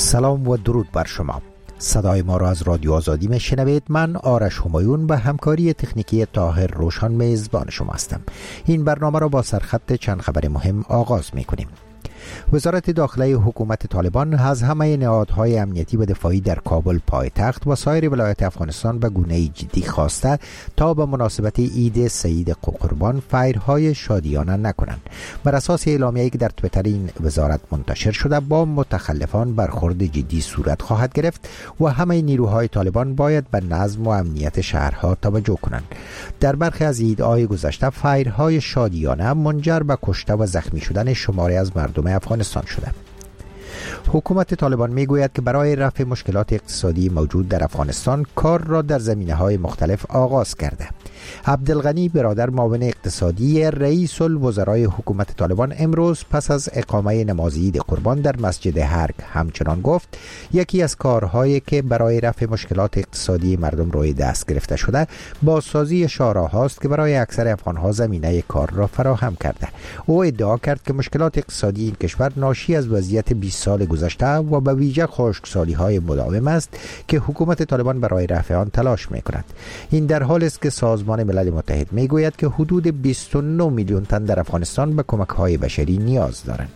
سلام و درود بر شما. صدای ما را از رادیو آزادی میشنوید. من آرش همایون به همکاری تکنیکی طاهر روشن میزبان شما هستم. این برنامه را با سرخط چند خبر مهم آغاز میکنیم. وزارت داخلی حکومت طالبان از همه نهادهای امنیتی و دفاعی در کابل پایتخت و سایر ولایات افغانستان به گونه‌ای جدی خواسته تا به مناسبت عید سعید قربان فیرهای شادیانه نکنند. بر اساس اعلامیه‌ای که در توییتر این وزارت منتشر شده، با متخلفان برخورد جدی صورت خواهد گرفت و همه نیروهای طالبان باید به نظم و امنیت شهرها توجه کنند. در برخی از عیدهای گذشته فیرهای شادیانه منجر به کشته و زخمی شدن شماری از مردم افغانستان شده. حکومت طالبان میگوید که برای رفع مشکلات اقتصادی موجود در افغانستان کار را در زمینه‌های مختلف آغاز کرده. عبدالغنی برادر معاون اقتصادی رئیس الوزرای حکومت طالبان امروز پس از اقامه نماز عید قربان در مسجد هرگ همچنان گفت یکی از کارهایی که برای رفع مشکلات اقتصادی مردم روی دست گرفته شده بازسازی شاهراهاست که برای اکثر افغانها زمینه کار را فراهم کرده. او ادعا کرد که مشکلات اقتصادی این کشور ناشی از وضعیت 20 سال گذشته و به ویژه خشکسالی‌های مداوم است که حکومت طالبان برای رفع آن تلاش می‌کند. این در حالی است که سازمان ملل متحد میگوید که حدود 29 میلیون تن در افغانستان به کمک‌های بشری نیاز دارند.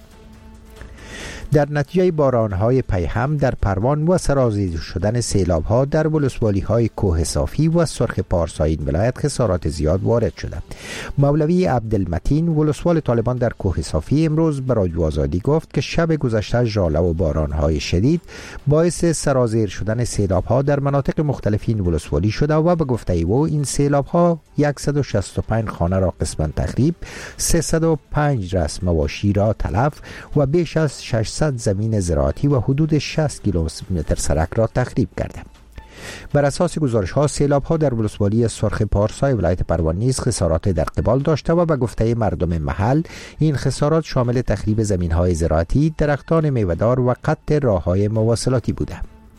در نتیجه باران‌های پیهم در پروان و سرازیر شدن سیلاب‌ها در ولسوالی‌های کوه صافی و سرخ پارسا این ولایت خسارات زیاد وارد شده. مولوی عبدالمتین ولسوال طالبان در کوه صافی امروز به رادیو آزادی گفت که شب گذشته ژاله و باران‌های شدید باعث سرازیر شدن سیلاب‌ها در مناطق مختلف این ولسوالی شده و به گفته او این سیلاب‌ها 165 خانه را قسماً تخریب، 305 رأس مواشی را تلف و بیش از 600 زمین زراعتی و حدود 60 کیلومتر سرک را تخریب کرده. بر اساس گزارش ها سیلاب ها در ولسوالی سرخ پارسای ولایت پروان نیز خسارات در قبال داشته و به گفته مردم محل این خسارات شامل تخریب زمین های زراعتی، درختان میوه‌دار و قطع راه های مواصلاتی بوده.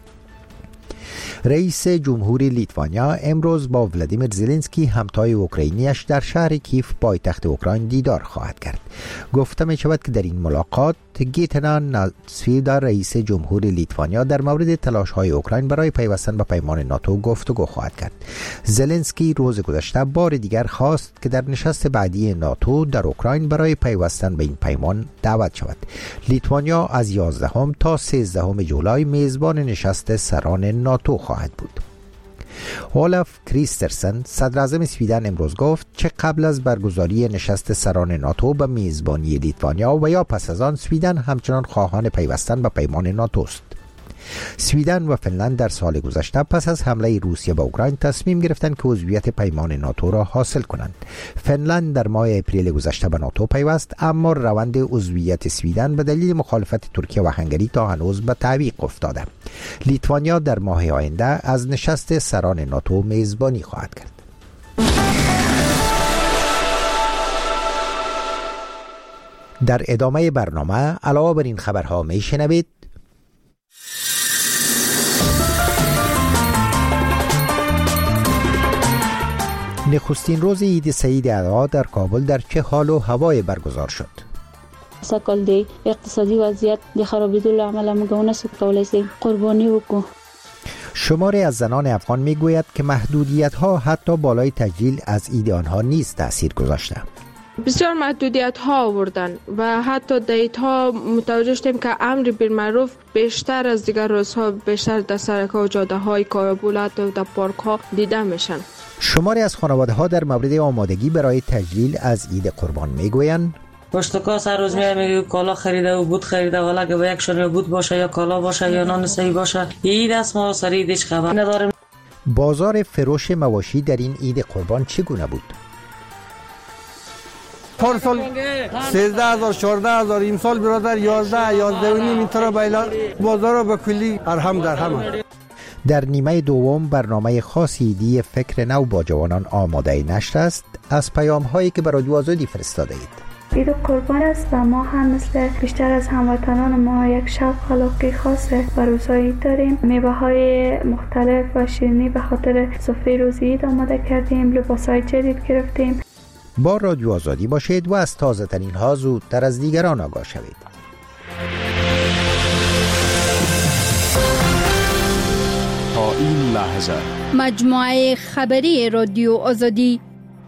رئیس جمهوری لیتوانیا امروز با ولادیمیر زلنسکی همتای اوکراینیش در شهر کیف پایتخت اوکراین دیدار خواهد کرد. گفته می شود که در این ملاقات گیتانا ناسفیدا رئیس جمهوری لیتوانیا در مورد تلاش‌های اوکراین برای پیوستن به پیمان ناتو گفتگو خواهد کرد. زلنسکی روز گذشته بار دیگر خواست که در نشست بعدی ناتو در اوکراین برای پیوستن به این پیمان دعوت شود. لیتوانیا از 11 تا 13 جولای میزبان نشست سران ناتو خواهد بود. اولاف کریسترسن صدر اعظم سویدن امروز گفت که قبل از برگزاری نشست سران ناتو به میزبانی لیتوانیا و یا پس از آن سویدن همچنان خواهان پیوستن به پیمان ناتو است. سویدن و فنلند در سال گذشته پس از حمله روسیه به اوکراین تصمیم گرفتند که عضویت پیمان ناتو را حاصل کنند. فنلند در ماه اپریل گذشته به ناتو پیوست، اما روند عضویت سویدن به دلیل مخالفت ترکیه و هنگری تا هنوز به تعویق افتاده. لیتوانیا در ماه آینده از نشست سران ناتو میزبانی خواهد کرد. در ادامه برنامه علاوه بر این خبرها میشنوید نخستین روز عید سعید اضحی در کابل در چه حال و هوای برگزار شد؟ سکل دی اقتصادی وضعیت دی خرابیدو عمل مگونه سکولای سی قربانی وکو. شماری از زنان افغان میگوید که محدودیت ها حتی بالای تجلیل از عید آنها نیز تأثیر گذاشته. بسیار محدودیت ها آوردن و حتی دیت ها متوجه شدیم که امر بالمعروف بیشتر از دیگر روزها بیشتر در سرک ها و جاده های کابل و در پارک ها دیده میشن. شماری از خانواده ها در مورد آمادگی برای تجلیل از عید قربان میگویند پشتکاس هر روز میگه کالا خریده و بود خریده، ولی اگه با یک شریه بود باشه یا کالا باشه یا نان صحیح باشه، عید است ما سری دیش خبر نداریم. بازار فروش مواشی در این عید قربان چگونه بود؟ پارسال 13000 14000 این سال برادر 11 و نیم اینطور بیلا بازار با کلی ارهم در هم. در نیمه دوم برنامه خاصی عیدی فکر نو با جوانان آماده نشر است. از پیام هایی که برای رادیو آزادی فرستاده اید. عید قربان است و ما هم مثل بیشتر از هموطنان ما یک شوق علاقه خاصه و روزهای عید داریم. میوه های مختلف و شیرینی به خاطر سفره روز عید آماده کردیم. لباس های جدید گرفتیم. با رادیو آزادی باشید و از تازه ترین ها زودتر از دیگران آگاه شوید. این لحظه. مجموعه خبری رادیو آزادی.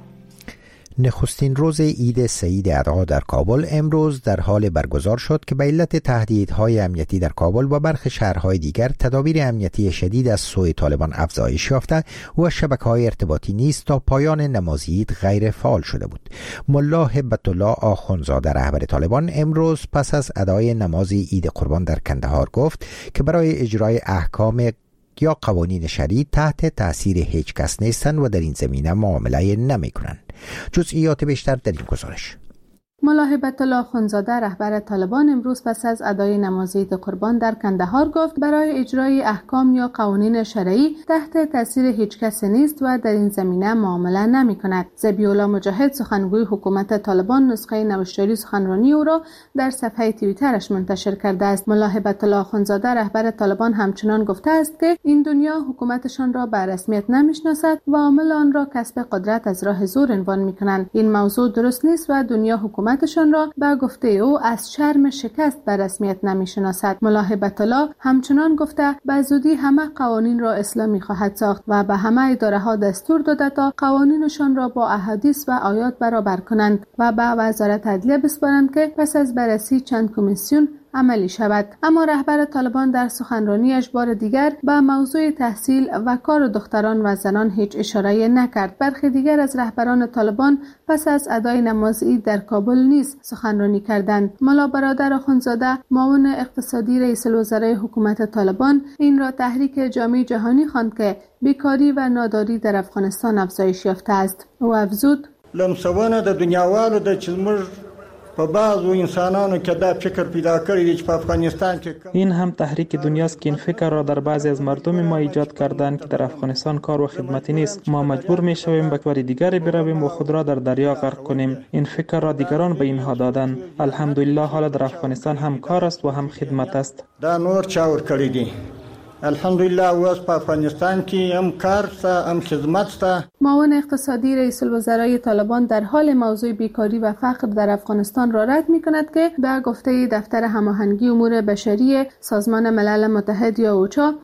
نخستین روز عید سعید اضحی در کابل امروز در حال برگزار شد که به علت تهدیدهای امنیتی در کابل و برخی شهرهای دیگر تدابیر امنیتی شدید از سوی طالبان افزایش یافته و شبکه‌های ارتباطی نیز تا پایان نماز عید غیر فعال شده بود. ملا هبت الله آخوندزاده رهبر طالبان امروز پس از ادای نماز عید قربان در کندهار گفت که برای اجرای احکام یا قوانین شرعی تحت تأثیر هیچ کس نیستند و در این زمینه معامله نمی کنند. جزئیات بیشتر در این گزارش. ملا هبت الله آخوندزاده رهبر طالبان امروز پس از ادای نماز عید قربان در کندهار گفت برای اجرای احکام یا قوانین شرعی تحت تاثیر هیچ کس نیست و در این زمینه معامله نمی کند. ذبیح الله مجاهد سخنگوی حکومت طالبان نسخه نوشتاری سخنرانی او را در صفحه توییترش منتشر کرده است. ملا هبت الله آخوندزاده رهبر طالبان همچنان گفته است که این دنیا حکومتشان را به رسمیت نمیشناسد و عامل آن را کسب قدرت از راه زور عنوان می کنند. این موضوع درست نیست و دنیا حکومتشان را به گفته او از شرم شکست به رسمیت نمیشناسد. ملا هبت الله همچنان گفته به زودی همه قوانین را اسلامی خواهد ساخت و به همه اداره ها دستور داده تا قوانینشان را با احادیث و آیات برابر کنند و به وزارت عدلیه بسپارند که پس از بررسی چند کمیسیون عملی شود. اما رهبر طالبان در سخنرانیش بار دیگر به موضوع تحصیل و کار دختران و زنان هیچ اشاره نکرد. برخی دیگر از رهبران طالبان پس از ادای نماز عید در کابل نیز سخنرانی کردند. ملا برادر آخوندزاده معاون اقتصادی رئیس الوزرای حکومت طالبان این را تحریک جامعه جهانی خواند که بیکاری و ناداری در افغانستان افزایش یافته است. او افزود: لمسونه د دنیاوالو د چلمر په بعضو انسانانو کې دا فکر پیدا کړی چې په افغانستان کې این هم تحریک دنیاست که این فکر را در بعضی از مردم ما ایجاد کردند که در افغانستان کار و خدمتی نیست. ما مجبور می شویم به کار دیگری برویم و خود را در دریا غرق کنیم. این فکر را دیگران به اینها دادند. الحمدلله حالا در افغانستان هم کار است و هم خدمت است. دا نور چاور کړی دی. الحمدلله اوس په افغانستان کې هم کار ستا هم خدمت ستا. معاون اقتصادی رئیس الوزرای طالبان در حال موضوع بیکاری و فقر در افغانستان را رد می کند که به گفته دفتر هماهنگی امور بشری سازمان ملل متحد یا اوچا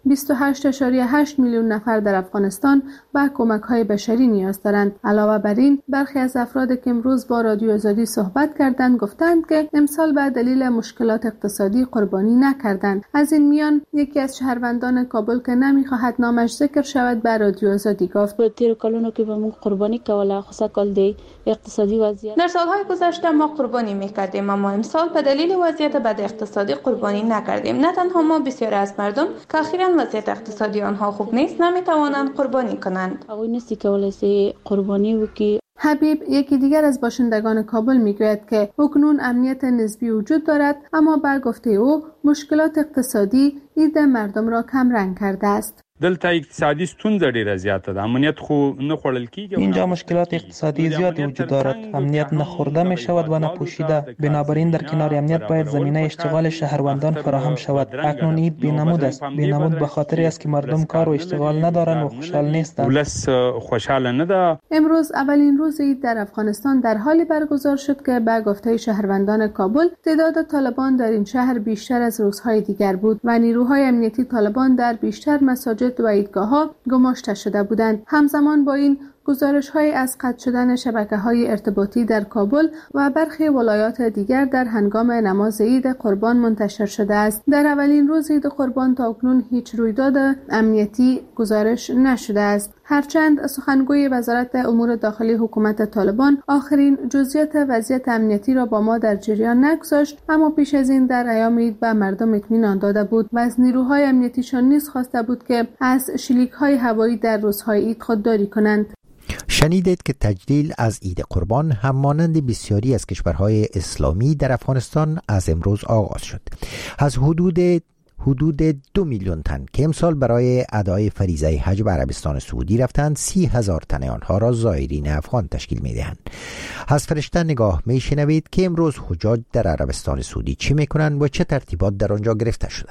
28.8 میلیون نفر در افغانستان به کمک‌های بشری نیاز دارند. علاوه بر این برخی از افراد که امروز با رادیو آزادی صحبت کردند گفتند که امسال به دلیل مشکلات اقتصادی قربانی نکردند. از این میان یکی از شهروندان کابل که نمیخواهد نامش ذکر شود به رادیو آزادی گفت: که با من قربانی کوله خصوصا کل اقتصادی وضعیت در سالهای گذشته ما قربانی میکردیم اما امسال به دلیل وضعیت بد اقتصادی قربانی نکردیم. نه تنها ما، بسیاری از مردم که اخیراً وضعیت اقتصادی آنها خوب نیست نمیتوانند قربانی کنند. اوی نیستی که ولسی قربانی وکی. حبیب یکی دیگر از باشندگان کابل میگوید که اکنون امنیت نسبی وجود دارد اما بر گفته او مشکلات اقتصادی عید مردم را کم رنگ کرده است. دلته اقتصادي ستونزې ډېره زیاته ده. امنیت خو نه خوړل کیږي. اینجا مشکلات اقتصادی زیادی وجود دارد. امنیت نه خورده می شود و نه پوشیده. بنابراین در کنار امنیت باید زمینه اشتغال شهروندان فراهم شود. اکنون عید بی‌نمود است. بی‌نمود به خاطر است که مردم کار و اشتغال ندارند و خوشحال نیستند. ولس خوشحال نه ده. امروز اولین روز عید در افغانستان در حالی برگزار شد که به گفته شهروندان کابل تعداد طالبان در این شهر بیشتر از روزهای دیگر بود و نیروهای امنیتی طالبان در بیشتر مساجد و عیدگاه‌ها گماشته شده بودند. همزمان با این گزارش‌های از قطع شدن شبکه‌های ارتباطی در کابل و برخی ولایات دیگر در هنگام نماز عید قربان منتشر شده است. در اولین روز عید قربان تاکنون هیچ رویداد امنیتی گزارش نشده است. هرچند سخنگوی وزارت امور داخلی حکومت طالبان آخرین جزئیات وضعیت امنیتی را با ما در جریان نگذاشت، اما پیش از این در ایام عید به مردم اطمینان داده بود و از نیروهای امنیتیشان نیز خواسته بود که از شلیک‌های هوایی در روزهای عید خودداری کنند. شنیدید که تجلیل از عید قربان هم مانند بسیاری از کشورهای اسلامی در افغانستان از امروز آغاز شد. از حدود 2 میلیون تن که امسال برای ادای فریضه حج به عربستان سعودی رفتند 30,000 تن آنها را زائرین افغان تشکیل می‌دهند. از فرشته نگاه می‌شنوید که امروز حجاج در عربستان سعودی چی می‌کنند و چه ترتیبات در آنجا گرفته شده.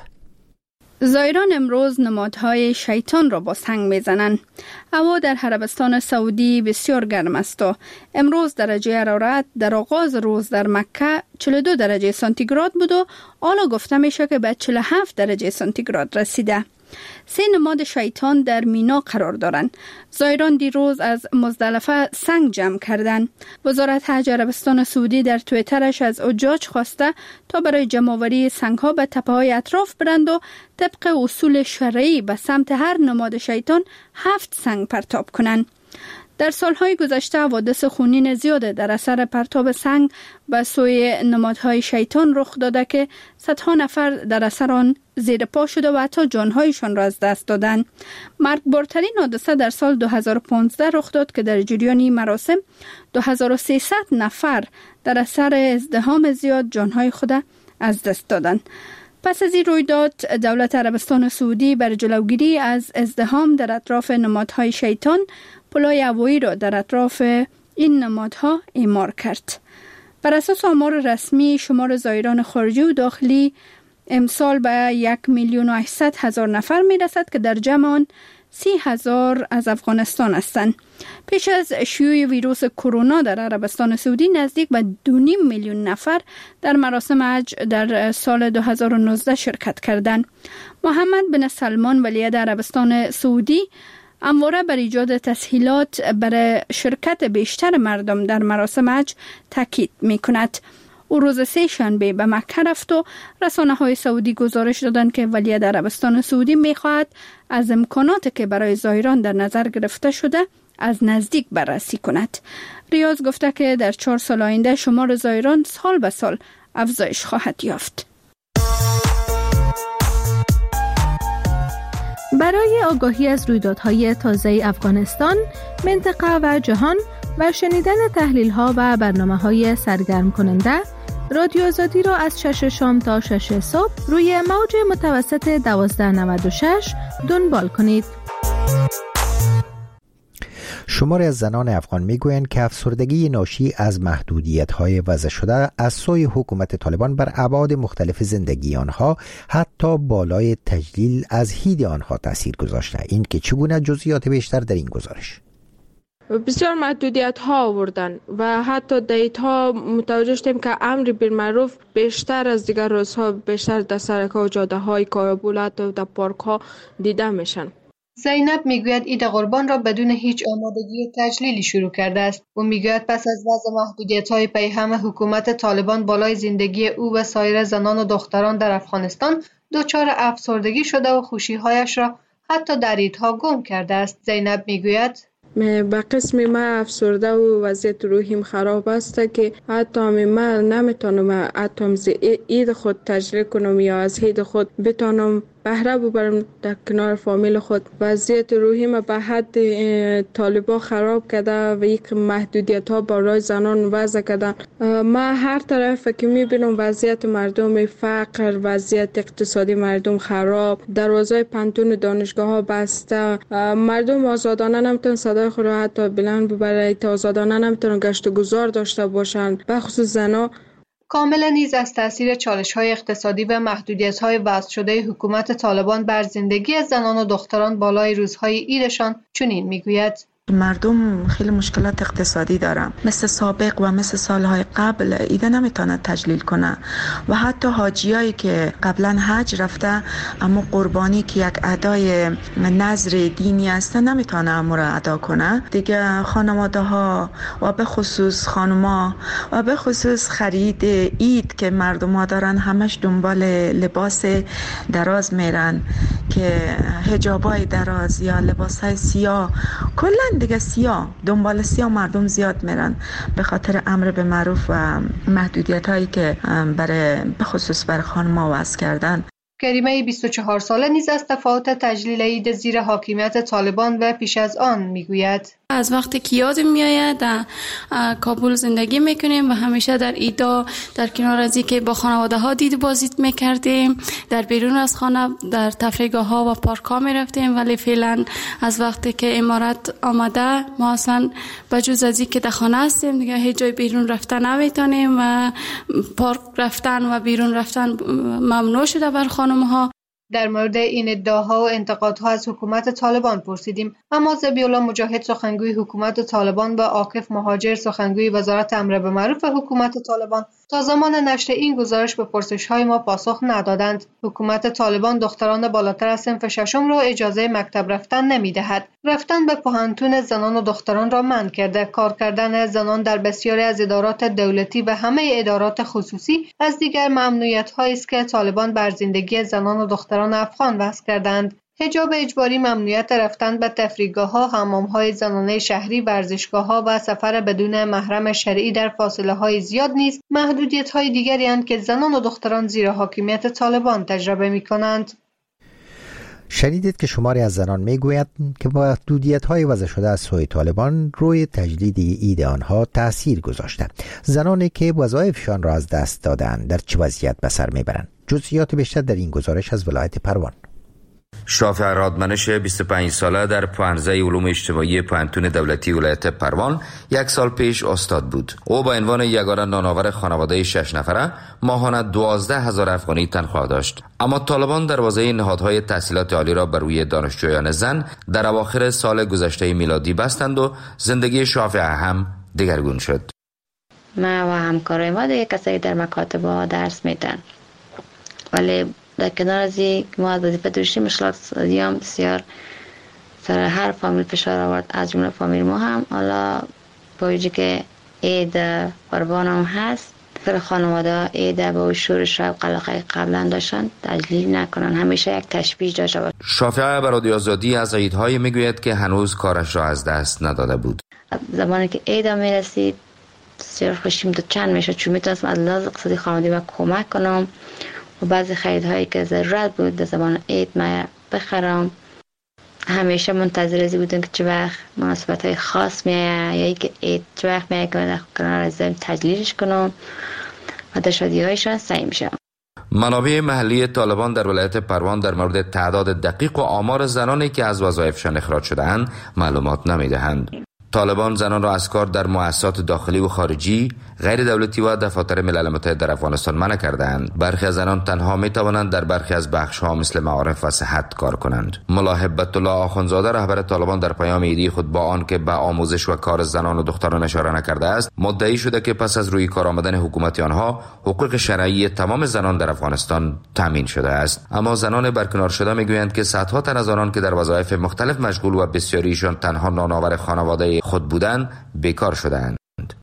زائران امروز نمادهای شیطان را با سنگ میزنند. هوا در عربستان سعودی بسیار گرم است و امروز درجه حرارت در آغاز روز در مکه 42 درجه سانتیگراد بود و حالا گفته میشه که به 47 درجه سانتیگراد رسیده. 3 نماد شیطان در مینا قرار دارند. زائران دیروز از مزدلفه سنگ جمع کردند. وزارت حج عربستان سعودی در توییترش از حجاج خواسته تا برای جمع‌آوری سنگ‌ها به تپه‌های اطراف برند و طبق اصول شرعی به سمت هر نماد شیطان 7 سنگ پرتاب کنند. در سالهای گذشته حوادث خونین زیاد در اثر پرتاب سنگ به سوی نمادهای شیطان رخ داده که صدها نفر در اثر آن زیر پا شده و حتی جانهایشان را از دست دادند. مرگبارترین حادثه در سال 2015 رخ داد که در جریان مراسم 2300 نفر در اثر ازدحام زیاد جانهای خود از دست دادند. پس از این رویداد دولت عربستان سعودی بر جلوگیری از ازدحام در اطراف نمادهای شیطان پلای هوایی را در اطراف این نمادها اعمار کرد. بر اساس آمار رسمی شمار زائران خارجی و داخلی امسال به 1,800,000 نفر می رسد که در جمع آن 30,000 از افغانستان هستند. پیش از شیوع ویروس کرونا در عربستان سعودی نزدیک به 2.5 میلیون نفر در مراسم حج در سال 2019 شرکت کردند. محمد بن سلمان ولیعهد عربستان سعودی همواره بر ایجاد تسهیلات برای شرکت بیشتر مردم در مراسم حج تاکید می کند. او روز 3 شنبه به مکه رفت و رسانه‌های سعودی گزارش دادند که ولیعهد عربستان سعودی می خواهد از امکاناتی که برای زائران در نظر گرفته شده از نزدیک بررسی کند. ریاض گفته که در 4 سال آینده شمار زائران سال به سال افزایش خواهد یافت. برای آگاهی از رویدادهای تازه افغانستان، منطقه و جهان و شنیدن تحلیل‌ها و برنامه‌های سرگرم کننده، رادیو آزادی را از 6 شام تا 6 صبح روی موج متوسط 1296 دنبال کنید. شماری از زنان افغان میگویند که افسردگی ناشی از محدودیت‌های وضع شده از سوی حکومت طالبان بر ابعاد مختلف زندگی آنها حتی بالای تجلیل از هید آنها تاثیر گذاشته. این که چگونه؟ جزئیات بیشتر در این گزارش. بسیار محدودیت ها آوردن و حتی دیتا متوجه شدیم که امر بالمعروف بیشتر از دیگر روزها بیشتر در سرک‌ها و جاده‌های کابل و در پارک‌ها دیده میشن. زینب میگوید عید قربان را بدون هیچ آمادگی و تجلیلی شروع کرده است. او میگوید پس از وضع محدودیت‌های پیهم حکومت طالبان بالای زندگی او و سایر زنان و دختران در افغانستان دچار افسردگی شده و خوشی‌هایش را حتی در عیدها گم کرده است. زینب میگوید به قسم من افسرده و وضعیت روحیم خراب است که حتی من نمیتونم حتی از عید خود تجلیل کنم یا از عید خود بتونم بهره ببرم در کنار فامیل خود. وضعیت روحیم به حد طالبا خراب کرده و یک محدودیت ها برای زنان وضع کردن. من هر طرف که میبینم وضعیت مردم فقر، وضعیت اقتصادی مردم خراب، دروازه پانتون دانشگاه ها بسته، مردم آزادانه نمیتونن صدای خود را حتی بلند ببرن، آزادانه نمیتونن گشت و گذار داشته باشن، به خصوص زنا. کاملا نیز از تاثیر چالش‌های اقتصادی و محدودیت‌های وضع شده حکومت طالبان بر زندگی زنان و دختران بالای روزهای عیدشان چنین میگوید: مردم خیلی مشکلات اقتصادی دارن، مثل سابق و مثل سالهای قبل ایده نمیتونه تجلیل کنه و حتی حاجیایی که قبلا حج رفته اما قربانی که یک ادای نظر دینی است نمیتونه امور ادا کنه دیگه. خانواده ها و به خصوص خانما و به خصوص خرید عید که مردم ها دارن همش دنبال لباس دراز میرن که حجابای دراز یا لباسای سیاه، کلا دیگه سیاه، دنبال سیاه مردم زیاد میرن به خاطر امر به معروف و محدودیت هایی که برای بخصوص برای خانم‌ها وضع کردن. کریمه 24 ساله نیز از تفاوت تجلیل عید زیر حاکمیت طالبان و پیش از آن میگوید: از وقتی که یادم میآید در کابل زندگی میکنیم و همیشه در عیدا در کنار از اینکه با خانواده ها دید بازی میکردیم، در بیرون از خانه در تفریحگاه ها و پارک ها میرفتیم، ولی فعلا از وقتی که امارات آمده ما اصلا بجز از اینکه در خانه هستیم دیگه هیچ جای بیرون رفتن نمیتونیم و پارک رفتن و بیرون رفتن ممنوع شده بر خانم ها. در مورد این ادعاها و انتقادها از حکومت طالبان پرسیدیم، اما ذبیح‌الله مجاهد سخنگوی حکومت طالبان و عاکف مهاجر سخنگوی وزارت امر به معروف حکومت طالبان تا زمان نشر این گزارش به پرسش‌های ما پاسخ ندادند. حکومت طالبان دختران بالاتر از صنف ششم را اجازه مکتب رفتن نمی‌دهد. رفتن به پوهنتون زنان و دختران را منع کرده. کار کردن زنان در بسیاری از ادارات دولتی و همه ادارات خصوصی از دیگر ممنوعیت‌هایی است که طالبان بر زندگی زنان و دختران افغان وضع کردند. حجاب اجباری، ممنوعیت رفتن به تفریحگاه‌ها، حمام‌های زنانه شهری، ورزشگاه‌ها و سفر بدون محرم شرعی در فاصله‌های زیاد نیز محدودیت‌های دیگری اند که زنان و دختران زیر حاکمیت طالبان تجربه می‌کنند. شنیدید که شماری از زنان میگویند که محدودیت‌های وضع شده از سوی طالبان روی تجدید عید آنها تأثیر گذاشته. زنانی که وظایفشان را از دست دادند در چه وضعیت به سر میبرند؟ جزئیات بیشتر در این گزارش از ولایت پروان. شافع رادمنش 25 ساله در پانزه علوم اجتماعی پوهنتون دولتی ولایت پروان 1 سال پیش استاد بود. او با عنوان یگانه نانآور خانواده 6 نفره ماهانه 12,000 افغانی تنخواه داشت. اما طالبان دروازه نهادهای تحصیلات عالی را بر روی دانشجویان زن در اواخر سال گذشته میلادی بستند و زندگی شافع هم دگرگون شد. ما و همکارای ما دیگه کسایی در مکاتب ها درس میدن، ولی در کنار از یک ما از وظیفه داشتیم مشکلات اقتصادی هم بسیار سر هر فامیل فشار آورد، از جمله فامیل ما هم. حالا با وجود که عید قربان هم هست، سر خانواده عید با شور شب قلقه قبلا داشتن تجلیل نکنن، همیشه یک تشبیه داشته باشه. شافعه بر رادیو آزادی از عیدهای میگوید که هنوز کارش را از دست نداده بود. زمانی که عید هم میرسید بسیار خوشیم تو چند میشد، چون میتونستم از لحاظ اقتصادی خانواده ما کمک کنم و بعضی خریدهایی که ضرورت بود در زمان عید ما بخرم. همیشه منتظر ازی بودم که چه وقت مناسبت‌های خاص میاد یا اینکه عید چه وقت میاد که من کنار از تجلیلش کنم و در شادی‌هایشان سعی میشم. منابع محلی طالبان در ولایت پروان در مورد تعداد دقیق و آمار زنانی که از وظایفشان اخراج شده‌اند معلومات نمیدهند. طالبان زنان را از کار در مؤسسات داخلی و خارجی، غیر دولتی و دفاتر ملل متحد در افغانستان منع کردند. برخی از زنان تنها می توانند در برخی از بخش‌ها مثل معارف و صحت کار کنند. ملا هبت الله آخوندزاده رهبر طالبان در پیام عیدی خود با آن که به آموزش و کار زنان و دختران اشاره نکرده است، مدعی شده که پس از روی کار آمدن حکومت آنها حقوق شرعی تمام زنان در افغانستان تامین شده است. اما زنان برکنار شده میگویند که صدها تن از آنان که در وظایف مختلف مشغول و بسیاریشان تنها نانآور خانواده خود بودند بیکار شدند.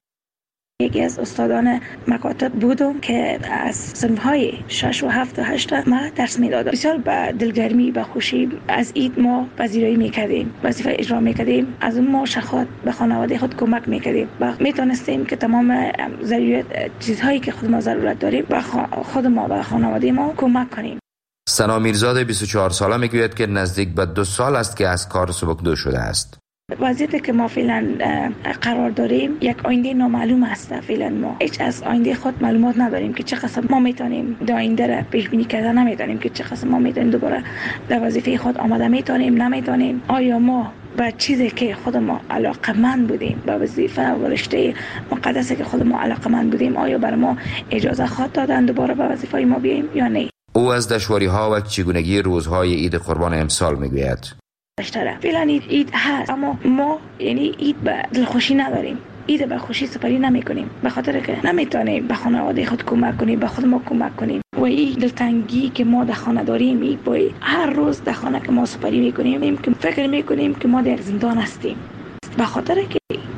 یکی از استادان مکاتب بودم که از صنف‌های 6 و 7 و 8 ما درس میدادم. بسیار با دلگرمی و خوشی از عید ما پذیرایی میکردیم، وظیفه اجرا میکردیم، از اون ما شخص به خانواده خود کمک میکردیم و میتونستیم که تمام ضرورت چیزهایی که خود ما ضرورت داریم با خود ما و خانواده ما کمک کنیم. سنا میرزاده 24 ساله میگوید که نزدیک به 2 سال است که از کار سبکدو شده است. وضعیتی که ما فعلا قرار داریم یک آینده نامعلوم است. فعلا ما هیچ از آینده خود معلومات نداریم که چه قسم ما میتونیم در آینده را پیش بینی کردن، نمیتونیم که چه قسم ما میتونیم دوباره در وظیفه خود آماده میتونیم نمیتونیم. آیا ما به چیزی که خود ما علاقمند بودیم، به وظیفه و رشته مقدسی که خود ما علاقمند بودیم، آیا بر ما اجازه خود دادن دوباره به وظیفه ما بیاییم یا نه؟ او از دشواری‌ها و چگونگی روزهای عید قربان امسال میگوید. فعلا عید هست، اما ما یعنی عید به دلخوشی نداریم، عید به خوشی سپری نمی کنیم، به خاطر که نمیتونیم به خانواده خود کمک کنیم، به خود ما کمک کنیم و این دلتنگی که ما در خانه داریم، این باید هر روز در خانه که ما سپری میکنیم که فکر میکنیم که ما در زندان هستیم، به خاطر که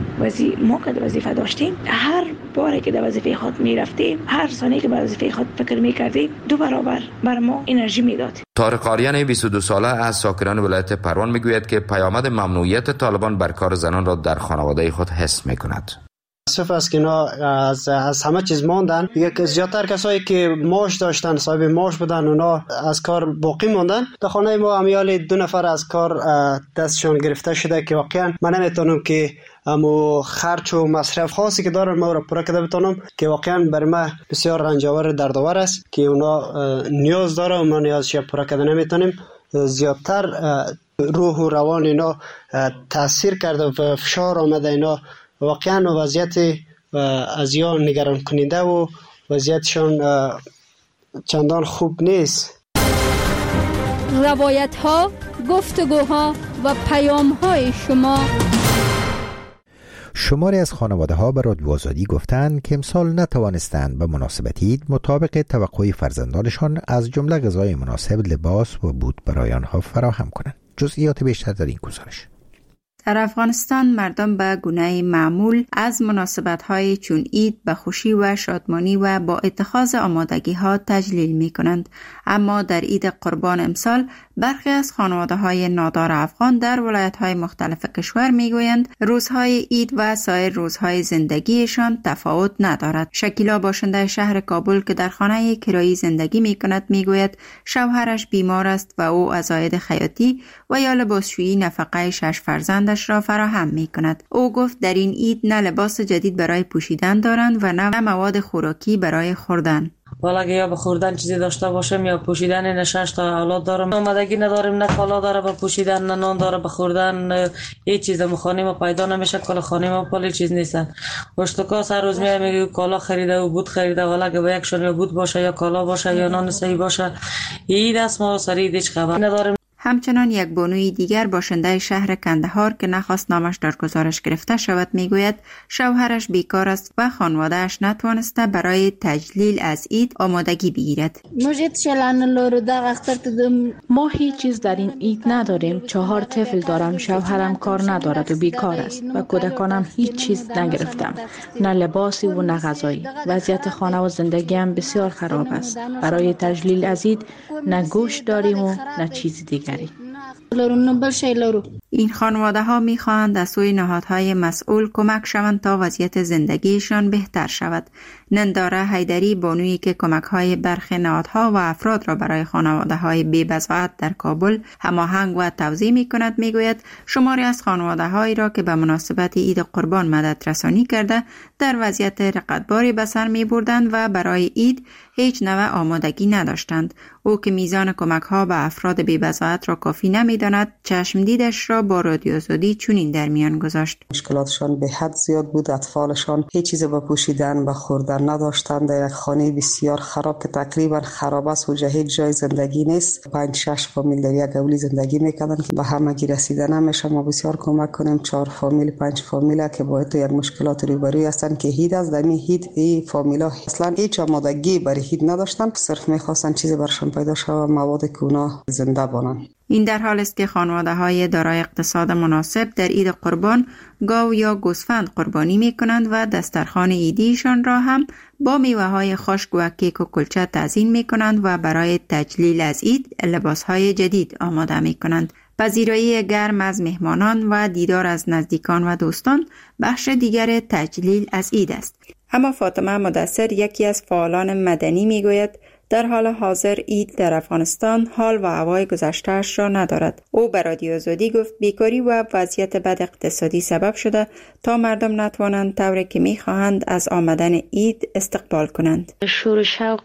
ما که وظیفه داشتیم، هر باری که در وظیفه خود میرفتیم، هر ثانیه که به وظیفه خود فکر میکردیم 2 برابر بر ما انرژی میداد. طارق آریان 22 ساله از ساکنان ولایت پروان میگوید که پیامد ممنوعیت طالبان بر کار زنان را در خانواده خود حس میکند. صرف است که اینا از همه چیز ماندن. یک زیادتر کسایی که معاش داشتن، صاحب معاش بودن، اونا از کار باقی موندن. در خانه ما امیال 2 نفر از کار دستشان گرفته شده که واقعا من نمیتونم که امو خرج و مصرف خاصی که دارن ما را پورا کرده بتونم، که واقعا برای ما بسیار رنجاور دردآور است که اونا نیاز داره و ما نیازش پورا کرده نمیتونیم. زیادتر روح و روان اینا تاثیر کرده و فشار آمده. اینا واقعا وضعیت از یا نگران کننده و وضعیتشان چندان خوب نیست. روایت ها، گفتگوها و پیام های شما. شماری از خانواده ها به رادیو آزادی گفتند که امسال نتوانستند به مناسبت عید مطابق توقع فرزندانشان از جمله غذای مناسب، لباس و بود برای آنها فراهم کنند. جزئیات بیشتر در این گزارش. در افغانستان مردم به گونه معمول از مناسبت‌های چون عید به خوشی و شادمانی و با اتخاذ آمادگی‌ها تجلیل می‌کنند. اما در عید قربان امسال برخی از خانواده‌های نادار افغان در ولایت‌های مختلف کشور می‌گویند روزهای عید و سایر روزهای زندگیشان تفاوت ندارد. شکیلا باشنده شهر کابل که در خانه کرایی زندگی می‌کند می‌گوید شوهرش بیمار است و او از عاید خیاطی و یا لباسشویی نفقه 6 فرزندش را فراهم می‌کند. او گفت در این عید نه لباس جدید برای پوشیدن دارند و نه مواد خوراکی برای خوردن. والا اگه یا به خوردن چیزی داشته باشم یا پوشیدن، نه 6 تا اولاد دارم، آمادگی نداریم، نه کالا داره به پوشیدن، نه نان داره به خوردن، هیچ چیز خانه ما پیدا نمیشه. کالا خانه ما پالی چیز نیستن. اشتکاس هر روز میگه کالا خریده و بود خریده، والا اگه به یکشون یا بود باشه یا کالا باشه یا نان صحیح باشه، این دست ما سری هیچ خبر نداریم. همچنان یک بانوی دیگر باشنده شهر کندهار که نخواست نامش در گزارش گرفته شود میگوید شوهرش بیکار است و خانواده‌اش نتوانسته برای تجلیل از عید آمادگی بگیرد. ما هیچ چیز در این عید نداریم. 4 طفل دارم، شوهرم کار ندارد و بیکار است و کودکانم هیچ چیز نگرفتم، نه لباسی و نه غذایی. وضعیت خانه و زندگیم بسیار خراب است. برای تجلیل از عید نه گوشت داریم و نه چیز دیگر. این خانواده ها می خواهند از سوی نهادهای مسئول کمک شوند تا وضعیت زندگیشان بهتر شود. ننداره حیدری بانویی که کمک های برخی نهادها و افراد را برای خانواده های بی بضاعت در کابل هماهنگ و توزیع می کند می گوید شماری از خانواده هایی را که به مناسبت عید قربان مدد رسانی کرده در وضعیت رقتباری به سر می بردند و برای عید هیچ نوع آمادگی نداشتند. او که میزان کمک ها به افراد بی بضاعت را کافی نمی داند چشم دیدش را با رادیو آزادی چنین در میان گذاشت. مشکلاتشان به حد زیاد بود. اطفالشان هیچ چیز به پوشیدن و خوردن نداشتند. در یک خانه بسیار خراب که تقریبا خراب است و هیچ جای زندگی نیست. 5-6 فامیل در یک اولی زندگی میکردن که به همگی رسیده نمیشه. ما بسیار کمک کنیم 4 فامیل 5 فامیل که با یک مشکلات روبروی هستند که عید از دمی عید این فامیلا اصلا هیچ آمادگی برای عید نداشتن، صرف میخواستن چیزی برشان پیدا شود مواد که اونا زنده بانن. این در حال است که خانواده‌های دارای اقتصاد مناسب در عید قربان گاو یا گوسفند قربانی می‌کنند و دسترخوان عیدیشان را هم با میوه‌های خشک و کیک و کلچه تزیین می‌کنند و برای تجلیل از عید لباس‌های جدید آماده می‌کنند. پذیرایی گرم از مهمانان و دیدار از نزدیکان و دوستان بخش دیگر تجلیل از عید است. اما فاطمه مدثر یکی از فعالان مدنی میگوید در حال حاضر عید در افغانستان حال و هوای گذشته‌اش را ندارد. او به رادیو آزادی گفت بیکاری و وضعیت بد اقتصادی سبب شده تا مردم نتوانند طوری که می‌خواهند از آمدن عید استقبال کنند. شور و شوق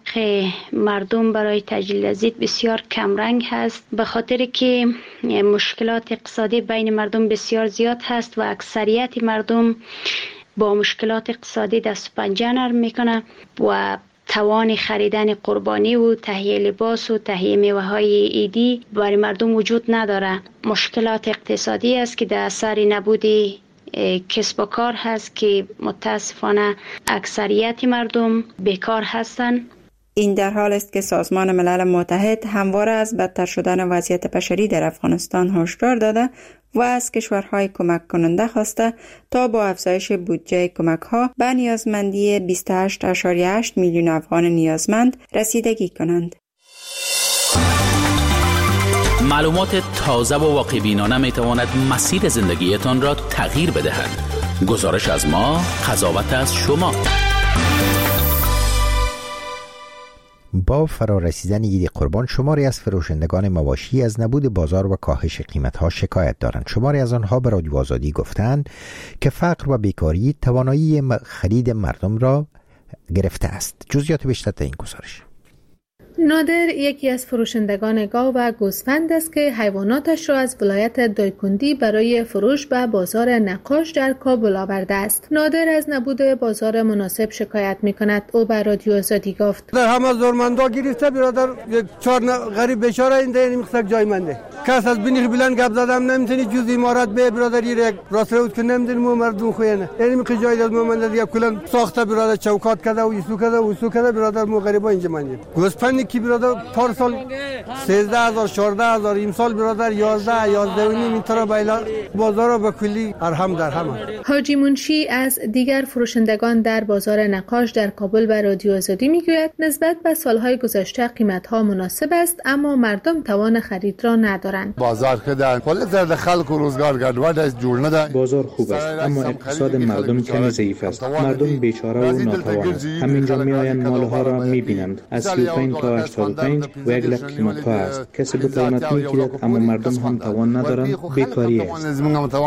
مردم برای تجلیل از عید بسیار کمرنگ هست، به خاطر که مشکلات اقتصادی بین مردم بسیار زیاد هست و اکثریت مردم با مشکلات اقتصادی دست و پنجه نرم میکنه و توان خریدن قربانی و تهیه لباس و تهیه میوه های عیدی برای مردم وجود نداره. مشکلات اقتصادی است که در اثر نبود کسب و کار هست که متاسفانه اکثریت مردم بیکار هستند. این در حال است که سازمان ملل متحد همواره از بدتر شدن وضعیت بشری در افغانستان هشدار داده و از کشورهای کمک کننده خواسته تا با افزایش بودجه کمک ها به نیازمندی 28.8 میلیون افغان نیازمند رسیدگی کنند. معلومات تازه و واقع‌بینانه می تواند مسیر زندگیتان را تغییر بدهد. گزارش از ما، قضاوت از شما. با فرارسیدن عید قربان شماری از فروشندگان مواشی از نبود بازار و کاهش قیمت‌ها شکایت دارند. شماری از آنها به رادیو آزادی گفتند که فقر و بیکاری توانایی خرید مردم را گرفته است. جزئیات بیشتر در این گزارش. نادر یکی از فروشندگان گاو و گوسفند است که حیواناتش را از ولایت دایکندی برای فروش به بازار نقاش در کابل آورده است. نادر از نبود بازار مناسب شکایت می‌کند. او به رادیو آزادی گفت: در همه زورمندا گرفته برادر، یک 4 غریب بیچاره این در مقصد جای منده. کس از بینی بلند گپ زدم نمیتونی جز امارات به برادر یک راست رو که نمیدونم مردم خوینه. یعنی می جای از مومنده دیگه کلا ساخته برادر چوکات کرده و ایسو کرده برادر مو غریبا اینجا منید. گوسفندی کی برادر پارسال 13000 14000 امسال برادر 11 و نیم اینطور بایلا بازار به کلی ارهم در هم. حاجی منشی از دیگر فروشندگان در بازار نقاش در کابل به رادیو آزادی میگوید نسبت به سالهای گذشته قیمت‌ها مناسب است اما مردم توان خرید را ندارند. بازار کدان کل در خلق و روزگار گردواد از جور نده. بازار خوب است اما اقتصاد مردم کمی ضعیف است. مردم بیچاره و ناتوان است. همینجا میآیند مالها را میبینند. از 35 تا 85 و 1 لک قیمت‌ها است. کسی بتواند میگیرد اما مردم هم توان ندارند. بیکاری است.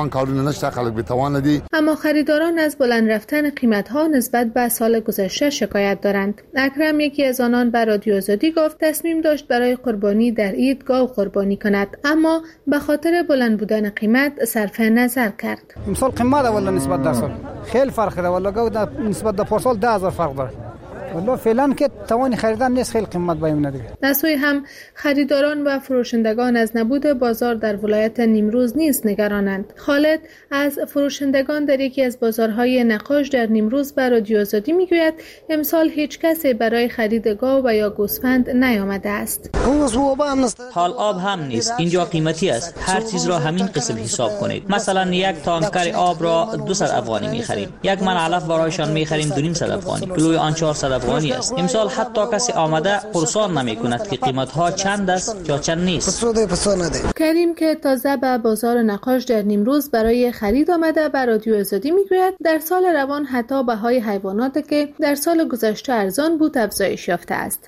اما خریداران از بلند رفتن قیمت‌ها نسبت به سال گذشته شکایت دارند. اکرم یکی از آنان به رادیو آزادی گفت تصمیم داشت برای قربانی در عید گاو قربانی کند اما به خاطر بلند بودن قیمت صرف نظر کرد. امسال قیمت ولا نسبت در سال خیلی فرق داره ولا گاو نسبت در پارسال 10000 فرق داره. والله فعلا که توانی خریدن نیست خیلی قیمت بایم نداره. نسوی هم خریداران و فروشندگان از نبود بازار در ولایت نیمروز نیز نگرانند. خالد از فروشندگان در یکی از بازارهای نقاش در نیمروز به رادیو آزادی میگوید امسال هیچ کسی برای خرید گاو و یا گوسفند نیامده است. حال آب هم نیست. اینجا قیمتی است. هر چیز را همین قسم حساب کنید. مثلا یک تانکر آب را 200 افغانی میخریم. یک من علف برایشان میخریم 200 افغانی. کیلوی آن 400 افغانی است. امسال حتی کسی آمده پرسان نمی کند که قیمت ها چند است یا چند نیست. کریم که تازه به بازار نقاش در نیمروز برای خرید آمده به رادیو آزادی میگوید در سال روان حتی بهای حیوانات که در سال گذشته ارزان بود افزایش یافته است.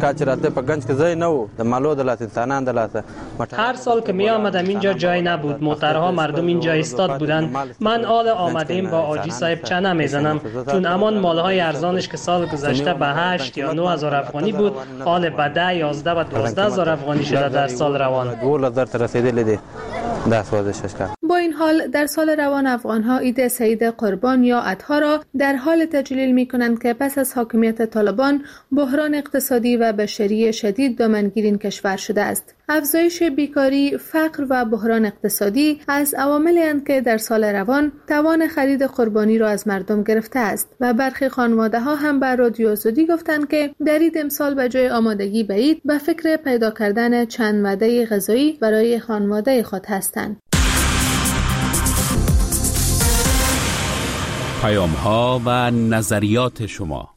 هر سال که می آمدم اینجا جای نبود. موترها مردم اینجا ایستاد بودند. من آل آمدیم با آجی صاحب چنه میزنم چون امان مالهای ارزانش که سال گذشته به 8 یا 9000 افغانی بود حال به 10 11 و 12000 افغانی شده در سال روان. با این حال در سال روان افغانها عید سعید قربان یا اضحی را در حال تجلیل می کنند که پس از حاکمیت طالبان بحران اقتصادی و بشری شدید دامنگیر این کشور شده است. افزایش بیکاری، فقر و بحران اقتصادی از عواملی اند که در سال روان توان خرید قربانی را از مردم گرفته است و برخی خانواده‌ها هم به رادیو آزادی گفتند که در عید امسال به جای آمادگی به عید به فکر پیدا کردن چند وعده غذایی برای خانواده خود هستند. پیام‌ها و نظریات شما.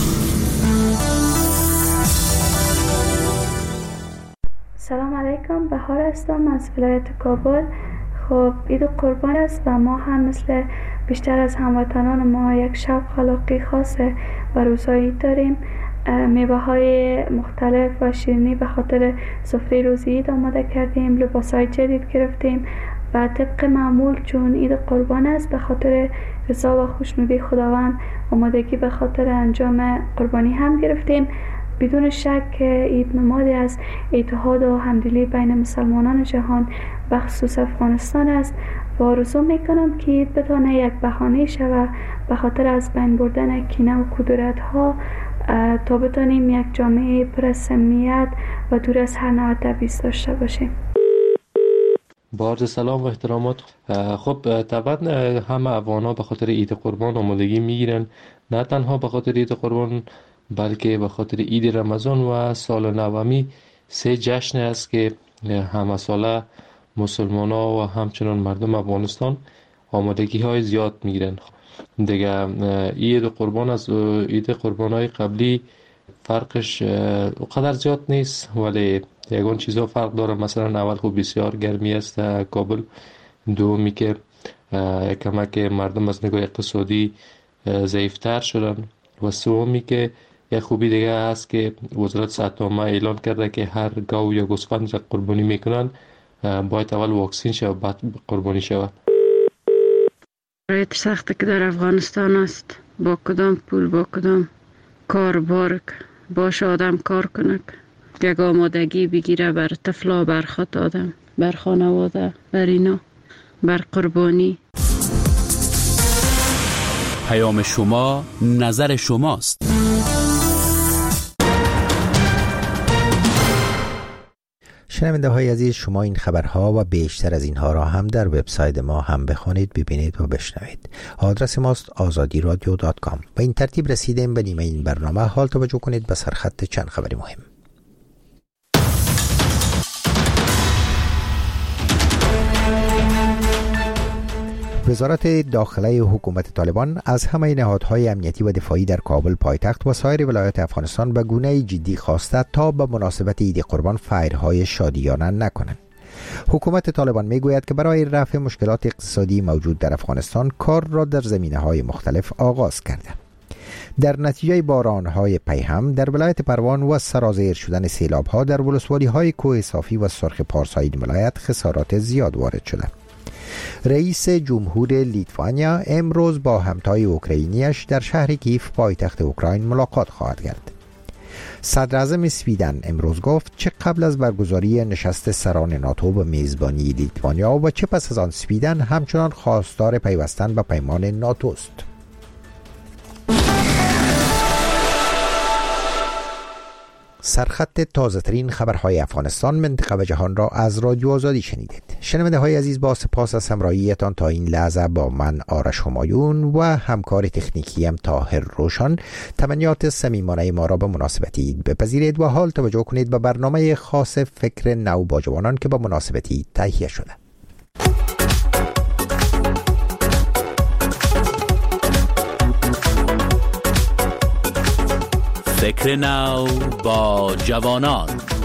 سلام علیکم، بهار هستم از ولایت کابل. خب عید قربان است و ما هم مثل بیشتر از هموطنان ما یک شوق خلاقی خاصه و روزهای عید داریم. میوه های مختلف و شیرینی به خاطر سفره روز عید آماده کردیم. لباس های جدید گرفتیم و طبق معمول چون عید قربان است به خاطر رضا و خوشنودی خداوند آمادگی به خاطر انجام قربانی هم گرفتیم. بدون شک که عید نمادی از اتحاد و همدلی بین مسلمانان جهان و خصوص افغانستان است و آرزو میکنم که عید بتانه یک بهانه شود به خاطر از بین بردن کینه و کدورت ها تا بتانیم یک جامعه پر از صمیمیت و دور از هر نوع تبعیض داشته باشیم. با عرض سلام و احترامات. خب طبعا همه افغان‌ها به خاطر عید قربان آمادگی میگیرن، نه تنها به خاطر عید قربان بلکه به خاطر عید رمضان و سال نومی. 3 جشن است که همه ساله مسلمان‌ها و همچنان مردم افغانستان آمادگی های زیاد میگیرن. دیگه عید قربان از عید قربان‌های قبلی فرقش اونقدر زیاد نیست، ولی یگان چیزا فرق داره. مثلا اول خوب بسیار گرمی است کابل، دومی که کمک مردم از نگاه اقتصادی ضعیفتر شدن و سومی که یک خوبی دیگه هست که وزارت صحت عامه اعلان کرده که هر گاو یا گوسفند را قربانی میکنن باید اول واکسین شود بعد قربانی شود. شرایط سختی که در افغانستان است، با کدام پول با کدام کار بارک باشه آدم کار کنک یک آمادگی بگیره بر طفلا، بر خود آدم، بر خانواده، بر اینا، بر قربانی. پیام شما نظر شماست. شنونده های عزیز، شما این خبرها و بیشتر از اینها را هم در وبسایت ما هم بخوانید، ببینید و بشنوید. آدرس ماست azadiradio.com. و این ترتیب رسیدیم به نیمه این برنامه. حال توجه کنید به سرخط چند خبری مهم. وزارت داخله حکومت طالبان از همه نهادهای امنیتی و دفاعی در کابل پایتخت و سایر ولایات افغانستان به گونه جدی خواسته تا به مناسبت عید قربان فیرهای شادیانه نکنند. حکومت طالبان میگوید که برای رفع مشکلات اقتصادی موجود در افغانستان کار را در زمینه‌های مختلف آغاز کرده. در نتیجه بارانهای پیهم در ولایت پروان و سرازیر شدن سیلاب‌ها در ولسوالی‌های کوه صافی و سرخ پارسا این ولایت خسارات زیاد وارد شده. رئیس جمهور لیتوانیا امروز با همتای اوکراینیش در شهر کیف پایتخت اوکراین ملاقات خواهد کرد. صدر اعظم سویدن امروز گفت چه قبل از برگزاری نشست سران ناتو به میزبانی لیتوانیا و چه پس از آن سویدن همچنان خواستار پیوستن به پیمان ناتو است. سرخط تازه ترین خبرهای افغانستان، منطقه و جهان را از رادیو آزادی شنیدید. شنونده های عزیز، با سپاس از همراهیتان تا این لحظه با من آرش همایون و همکار تکنیکیم طاهر روشان تمنیات صمیمانه ما را به مناسبت عید بپذیرید و حال توجه کنید به برنامه خاص فکر نو با جوانان که به مناسبت عید تهیه شده. فکر نو با جوانان.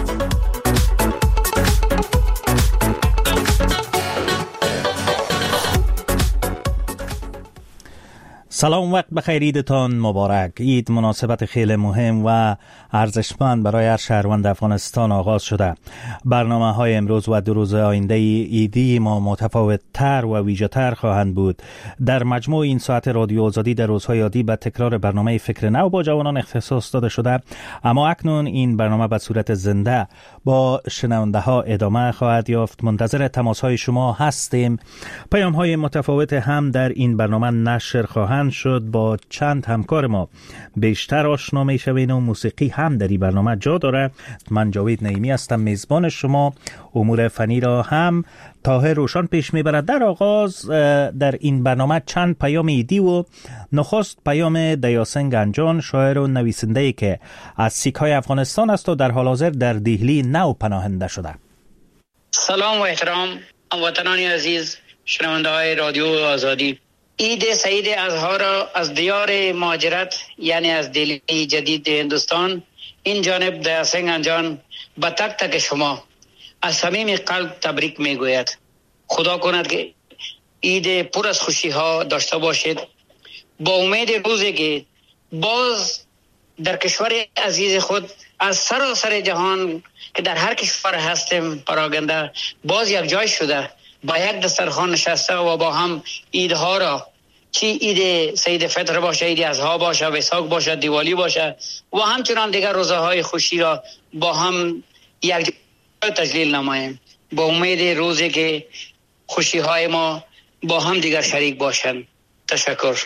سلام، وقت بخیر، عیدتان مبارک. عید مناسبت خیلی مهم و ارزشمند برای هر شهروند افغانستان آغاز شده. برنامه های امروز و 2 روز آینده عیدی ما متفاوت تر و ویژه تر خواهند بود. در مجموع این ساعت رادیو آزادی در روزهای عادی به تکرار برنامه فکر نو با جوانان اختصاص داده شده، اما اکنون این برنامه به صورت زنده با شنونده ها ادامه خواهد یافت. منتظر تماس های شما هستیم. پیام های متفاوت هم در این برنامه نشر خواهند شد. با چند همکار ما بیشتر آشنا می شوین و موسیقی هم در این برنامه جا داره. من جاوید نعیمی هستم میزبان شما. امور فنی را هم طاهر روشان پیش میبرد. در آغاز در این برنامه چند پیام عیدی و نخست پیام دیاسن گنجان، شاعر و نویسنده‌ای که از سیک‌های افغانستان است و در حال حاضر در دهلی نو پناهنده شده. سلام و احترام هموطنان عزیز شنونده‌های رادیو آزادی. عید سعید اضحی را از دیار مهاجرت یعنی از دهلی جدید هندوستان این جانب دیاسن گنجان به تک تک شما از صمیم قلب تبریک میگوید. خدا کند که عید پر از خوشی ها داشته باشید، با امید روزی که باز در کشور عزیز خود از سراسر جهان که در هر کشور هستیم پراگنده باز یک جای شده با یک دسترخوان نشسته و با هم عیدها را، چی عید سید فطر باشه، عید اضحی باشه، ویساک باشه، دیوالی باشه و همچنان دیگر روزهای خوشی را با هم یک جای تجلیل نماییم، با امید روزی که خوشی های ما با هم دیگر شریک باشند. تشکر.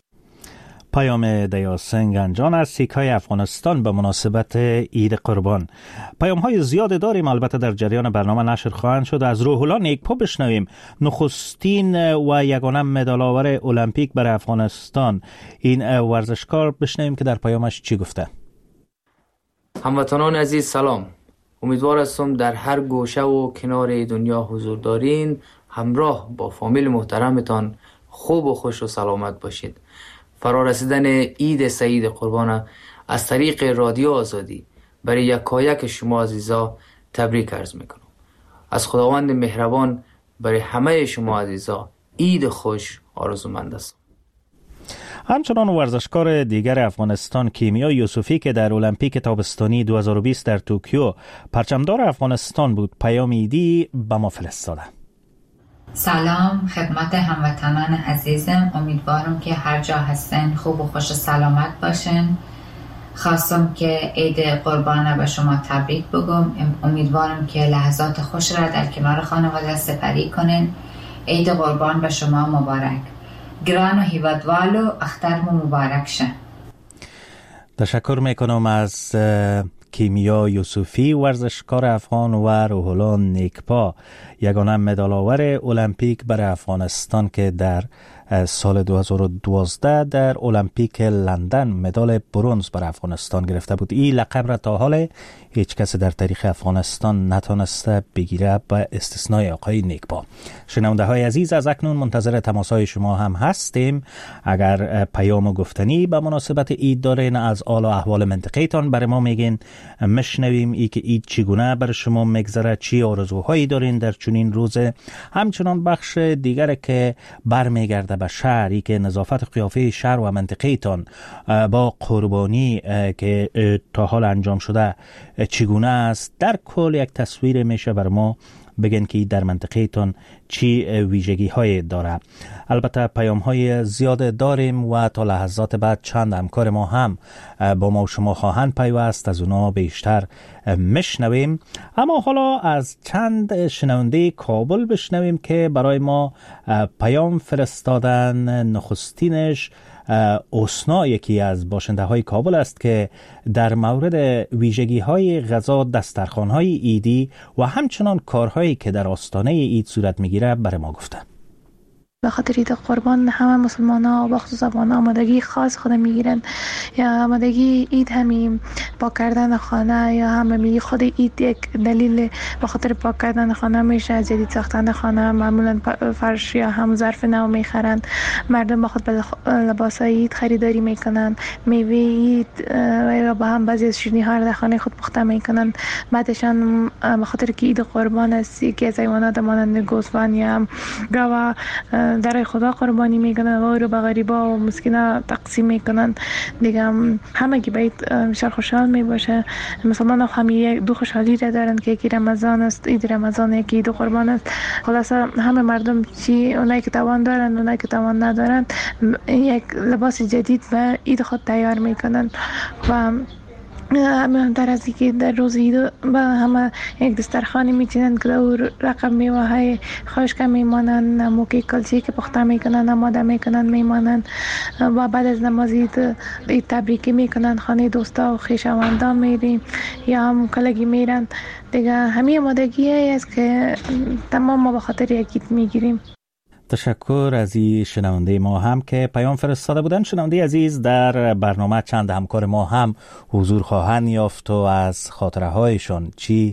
پیام دیاسن گنجان از سیک‌های افغانستان به مناسبت عید قربان. پیام‌های زیاد داریم، البته در جریان برنامه نشر خواهند شد. از روح الله نیکپا بشنویم. نخستین و یگانه مدال آور المپیک برای افغانستان، این ورزشکار، بشنویم که در پیامش چی گفته. هموطنان عزیز سلام. امیدوار هستم در هر گوشه و کنار دنیا حضور دارین، همراه با فامیل محترمتان خوب و خوش و سلامت باشید. فرارسیدن عید سعید قربان از طریق رادیو آزادی برای یکایک شما عزیزا تبریک عرض میکنم. از خداوند مهربان برای همه شما عزیزا عید خوش آرزومند است. همچنان ورزشکار دیگر افغانستان کیمیا یوسفی که در المپیک تابستانی 2020 در توکیو پرچمدار افغانستان بود، پیام عیدی به ما فرستاده. سلام خدمت هموطنان عزیزم، امیدوارم که هر جا هستن خوب و خوش و سلامت باشن. خواستم که عید قربان به شما تبریک بگم. امیدوارم که لحظات خوش را در کنار خانواده سپری کنین. عید قربان به شما مبارک. گران و هیوادوالو اخترم مبارک شه. تشکر میکنم از کیمیا یوسفی، ورزشکار افغان، و روح الله نیکپا، یگانه مدال آور المپیک برای افغانستان که در سال 2012 در المپیک لندن مدال برنز برای افغانستان گرفته بود. این لقب را تا حال هیچ کس در تاریخ افغانستان نتونسته بگیره به استثنای آقای نیکپا. شنونده های عزیز، از اکنون منتظر تماس های شما هم هستیم. اگر پیام و گفتنی به مناسبت عید دارین، از حال و احوال منطقه تان برای ما میگین، مشنویم ای که عید چگونه بر شما میگذره، چی آرزوهایی دارین در چنین روزه. همچنان بخش دیگر که برمیگرده به شهری که نظافت قیافه شهر و منطقه تان با قربانی که تا حال انجام شده چگونه است، در کل یک تصویر میشه بر ما بگن که در منطقه تان چی ویژگی های داره. البته پیام های زیاد داریم و تا لحظات بعد چند همکار ما هم با ما و شما خواهند پیوست، از اونا بیشتر مشنویم. اما حالا از چند شنونده کابل بشنویم که برای ما پیام فرستادن. نخستینش اوسنا، یکی از باشنده های کابل است که در مورد ویژگی های غذا، دسترخوان های ایدی و همچنان کارهایی که در آستانه اید صورت میگیره برای ما گفته. به خاطر عید قربان همه مسلمان ها با خصوص افغان آمادگی خاص خود میگیرن. یا آمادگی عید همین پاک کردن خانه، یا هم میگی خود عید یک دلیل به خاطر پاک کردن خانه میشه. از جدید ساختن خانه معمولا فرش یا هم ظرف نو میخرن. مردم با خود لباس عید خریداری میکنن، میوه عید و با هم بعضی از شیرینی ها در خانه خود پخته میکنن. بعدشان به خاطر که عید قربان است، یکی از حیوانات مانند گوسفند یا گاو در خدا قربانی میکنن و رو به غریبا و مسکینا تقسیم میکنن. دیگه همه که باید بسیار خوشحال میباشه. مسلمان ها همه دو خوشحالی را دارن که یکی رمضان است، عید رمضان، یکی عید قربان است. خلاصه همه مردم چی اونایی که توان دارن، اونایی که توان ندارن، یک لباس جدید به عید خود تیار میکنن و همه در از که در روز عید با همه یک دسترخوانی میچینن که در رقم میوه های خشک میمانن، موکی کلچه که پخته میکنن آماده میکنن میمانن و بعد از نماز عید تبریکی میکنن، خانه دوستا و خویشاوندان میریم یا هم کلگی میرن. دیگه همه آمادگی است که تمام ما به خاطر یک عید میگیریم. تشکر از این شنونده ما هم که پیام فرستاده بودن. شنونده عزیز، در برنامه چند همکار ما هم حضور خواهند یافت و از خاطره هایشان چی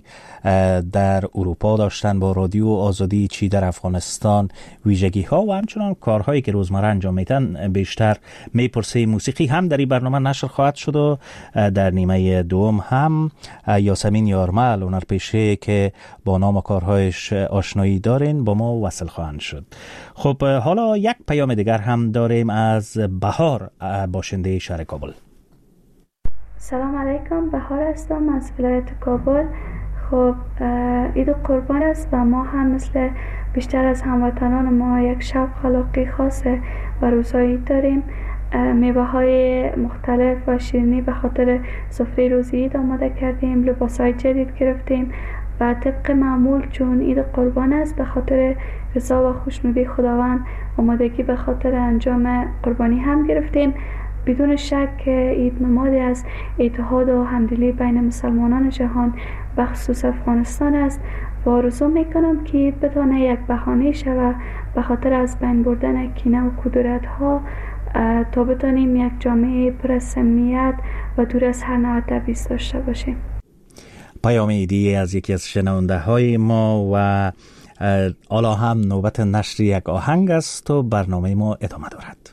در اروپا داشتن با رادیو آزادی، چی در افغانستان، ویژگی ها و همچنان کارهایی که روزمره انجام میدن بیشتر میپرسه. موسیقی هم در این برنامه نشر خواهد شد و در نیمه دوم هم یاسمین یارمل، هنرپیشه که با نام کارهایش آشنایی دارین، با ما وصل خواهند شد. خب حالا یک پیام دیگر هم داریم از بهار، باشنده شهر کابل. سلام علیکم، بهار هستم از ولایت کابل. خب عید قربان است و ما هم مثل بیشتر از هموطنان ما یک شب خلاقی خاصه و روزهای عید داریم. میوه های مختلف و شیرینی به خاطر سفره روز عید آماده کردیم، لباس های جدید گرفتیم و طبق معمول چون عید قربان است به خاطر رضا و خوشنودی خداوند آمادگی به خاطر انجام قربانی هم گرفتیم. بدون شک عید نمادی از اتحاد و همدلی بین مسلمانان جهان و خصوص افغانستان است و آرزو میکنم که عید بتانه یک بهانه شود به خاطر از بین بردن کینه و کدورت ها تا بتانیم یک جامعه پر از صمیمیت و دور از هر نوع تبعیض داشته باشیم. پیام عیدی از یکی از شنونده های ما و حالا هم نوبت نشر یک آهنگ است و برنامه ما ادامه دارد.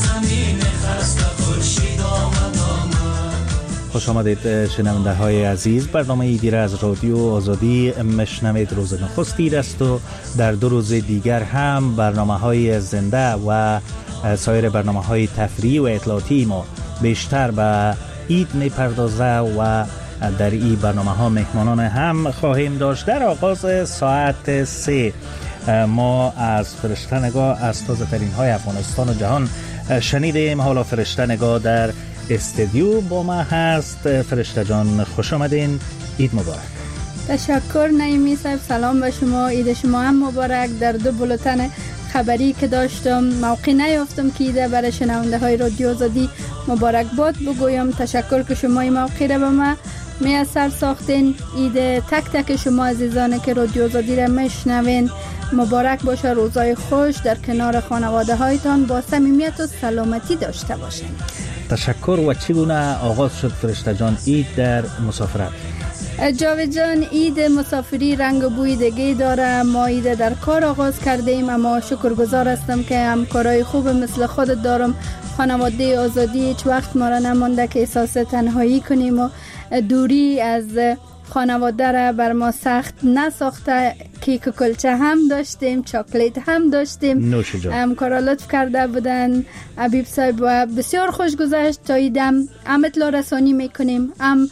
خوش آمدید شنونده های عزیز. برنامه ایدی را از رادیو آزادی مشنوید. روز نخست عید است و در 2 روز دیگر هم برنامه های زنده و سایر برنامه های تفریحی و اطلاعاتی ما بیشتر به عید می پردازه و در این برنامه ها مهمانان هم خواهیم داشت. در آغاز ساعت 3 ما از فرشته نگاه از تازه ترین های افغانستان و جهان شنیدیم. حالا فرشته نگاه در استودیو با ما هست. فرشته جان خوش آمدین، عید مبارک. تشکر نعیمی صاحب، سلام به شما، عید شما هم مبارک. در 2 بولتن خبری که داشتم موقع نیافتم که ایده برای شنونده های رادیو آزادی مبارک باد بگویم. تشکر که شما این موقع را به ما میسر ساختین. عید تک تک شما عزیزان که رادیو آزادی را میشنوین مبارک باشه. روزای خوش در کنار خانواده هایتان با صمیمیت و سلامتی داشته باشین. تشکر. و چگونه آغاز شد فرشته جان عید در مسافرت؟ جاوید جان، عید مسافری رنگ و بوی دیگه داره. ما عید در کار آغاز کردیم، اما شکرگزار هستم که همکارای خوب مثل خودت دارم. خانواده آزادی هیچ وقت ما را نمانده که احساس تنهایی کنیم و دوری از خانواده را بر ما سخت نساخته. کیک و کلچه هم داشتیم، چاکلیت هم داشتیم. همکارا لطف کرده بودن. حبیب صاحب و بسیار خوش گذشت. تا ایدم هم اطلاع رسانی میکنیم، هم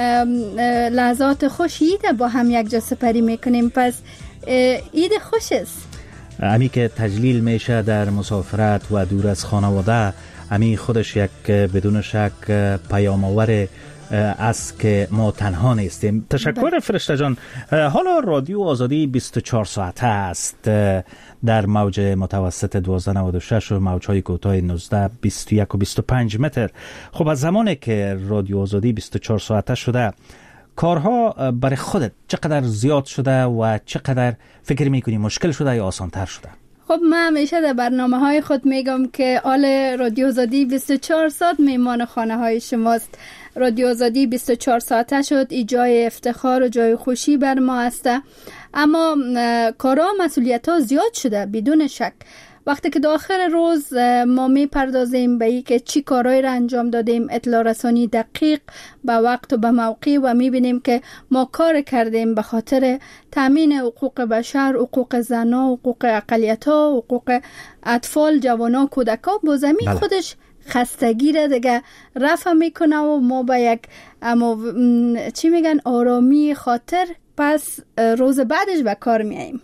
لحظات خوش عید با هم یک جا سپری میکنیم. پس عید خوش است. امی که تجلیل میشه در مسافرت و دور از خانواده، امی خودش یک بدون شک پیام آور است که ما تنها نیستیم. تشکر فرشته جان. حالا رادیو آزادی 24 ساعته است در موج متوسط 1296 و موج‌های کوتاه 19 21 و 25 متر. خب از زمانی که رادیو آزادی 24 ساعته شده، کارها برای خودت چقدر زیاد شده و چقدر فکر میکنی مشکل شده یا آسان‌تر شده؟ خب من همیشه در برنامه‌های خود میگم که آل رادیو آزادی 24 ساعت میمان خانه های شماست. رادیو آزادی 24 ساعته شد. ای جای افتخار و جای خوشی بر ما است. اما کارا مسئولیت‌ها زیاد شده بدون شک. وقتی که داخل روز ما می پردازیم به این که چی کارهایی را انجام دادیم، اطلاع رسانی دقیق به وقت و به موقع، و می بینیم که ما کار کردیم به خاطر تامین حقوق بشر، حقوق زنان، حقوق اقلیت‌ها، حقوق اطفال، جوانان، کودکان. با زمین خودش خستگی را دیگه رفع میکنه و ما با یک چی میگن آرامی خاطر پس روز بعدش به کار میاییم.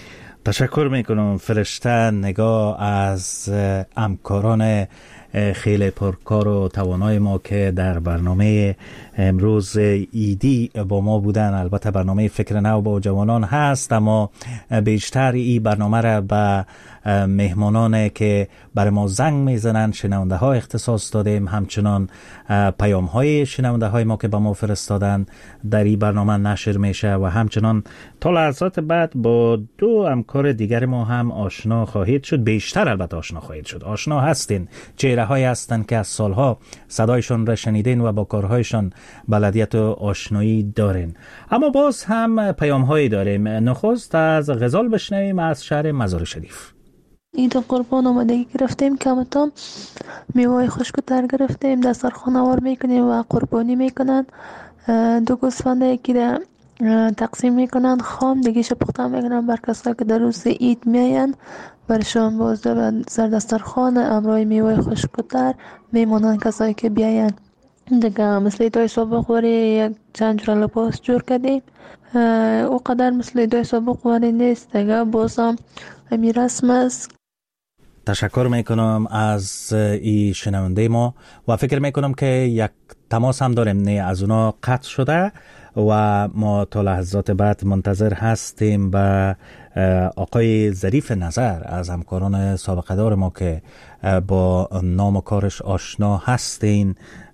تشکر میکنم فرشته نگاه از همکاران خیلی پرکار و توانای ما که در برنامه امروز ایدی با ما بودن. البته برنامه فکر نو با جوانان هست، اما بیشتر این برنامه را به مهمانان که برای ما زنگ میزنن، شنونده ها اختصاص دادیم. همچنان پیام های شنونده های ما که به ما فرستادن در این برنامه نشر میشه و همچنان تا لحظات بعد با 2 همکار دیگر ما هم آشنا خواهید شد. بیشتر البته آشنا خواهید شد. آشنا هستین، چهره هایی هستن که از سالها صدایشون را شنیدین و با کارهایشان بلدیت و آشنایی دارین. اما باز هم پیام هایی داریم. نخست از غزال بشنویم از شهر مزار شریف. عید قربان آمادگی گرفتیم، کمتام میوه خشک و تر گرفتیم، دسترخوان آور میکنیم و قربانی میکنن. 2 گوسفند یکی را تقسیم میکنن خام، دیگه پخته میکنن بر کسایی که در روز عید میاین. برشان باز سر دسترخوان امرای میوه خشک و تر میمونن کسایی که بیاین. دیگه مثل دای سابق وری یک چند جور لباس جور کردیم. او قدر مثل دای سابق وری نیست دیگه، بازم همی رسم است. تشکر میکنم از این شنونده ما و فکر میکنم که یک تماس هم داریم، نه از اونا قطع شده و ما تا لحظات بعد منتظر هستیم به آقای ظریف نظر از همکاران سابقه دار ما که با نام و کارش آشنا هستین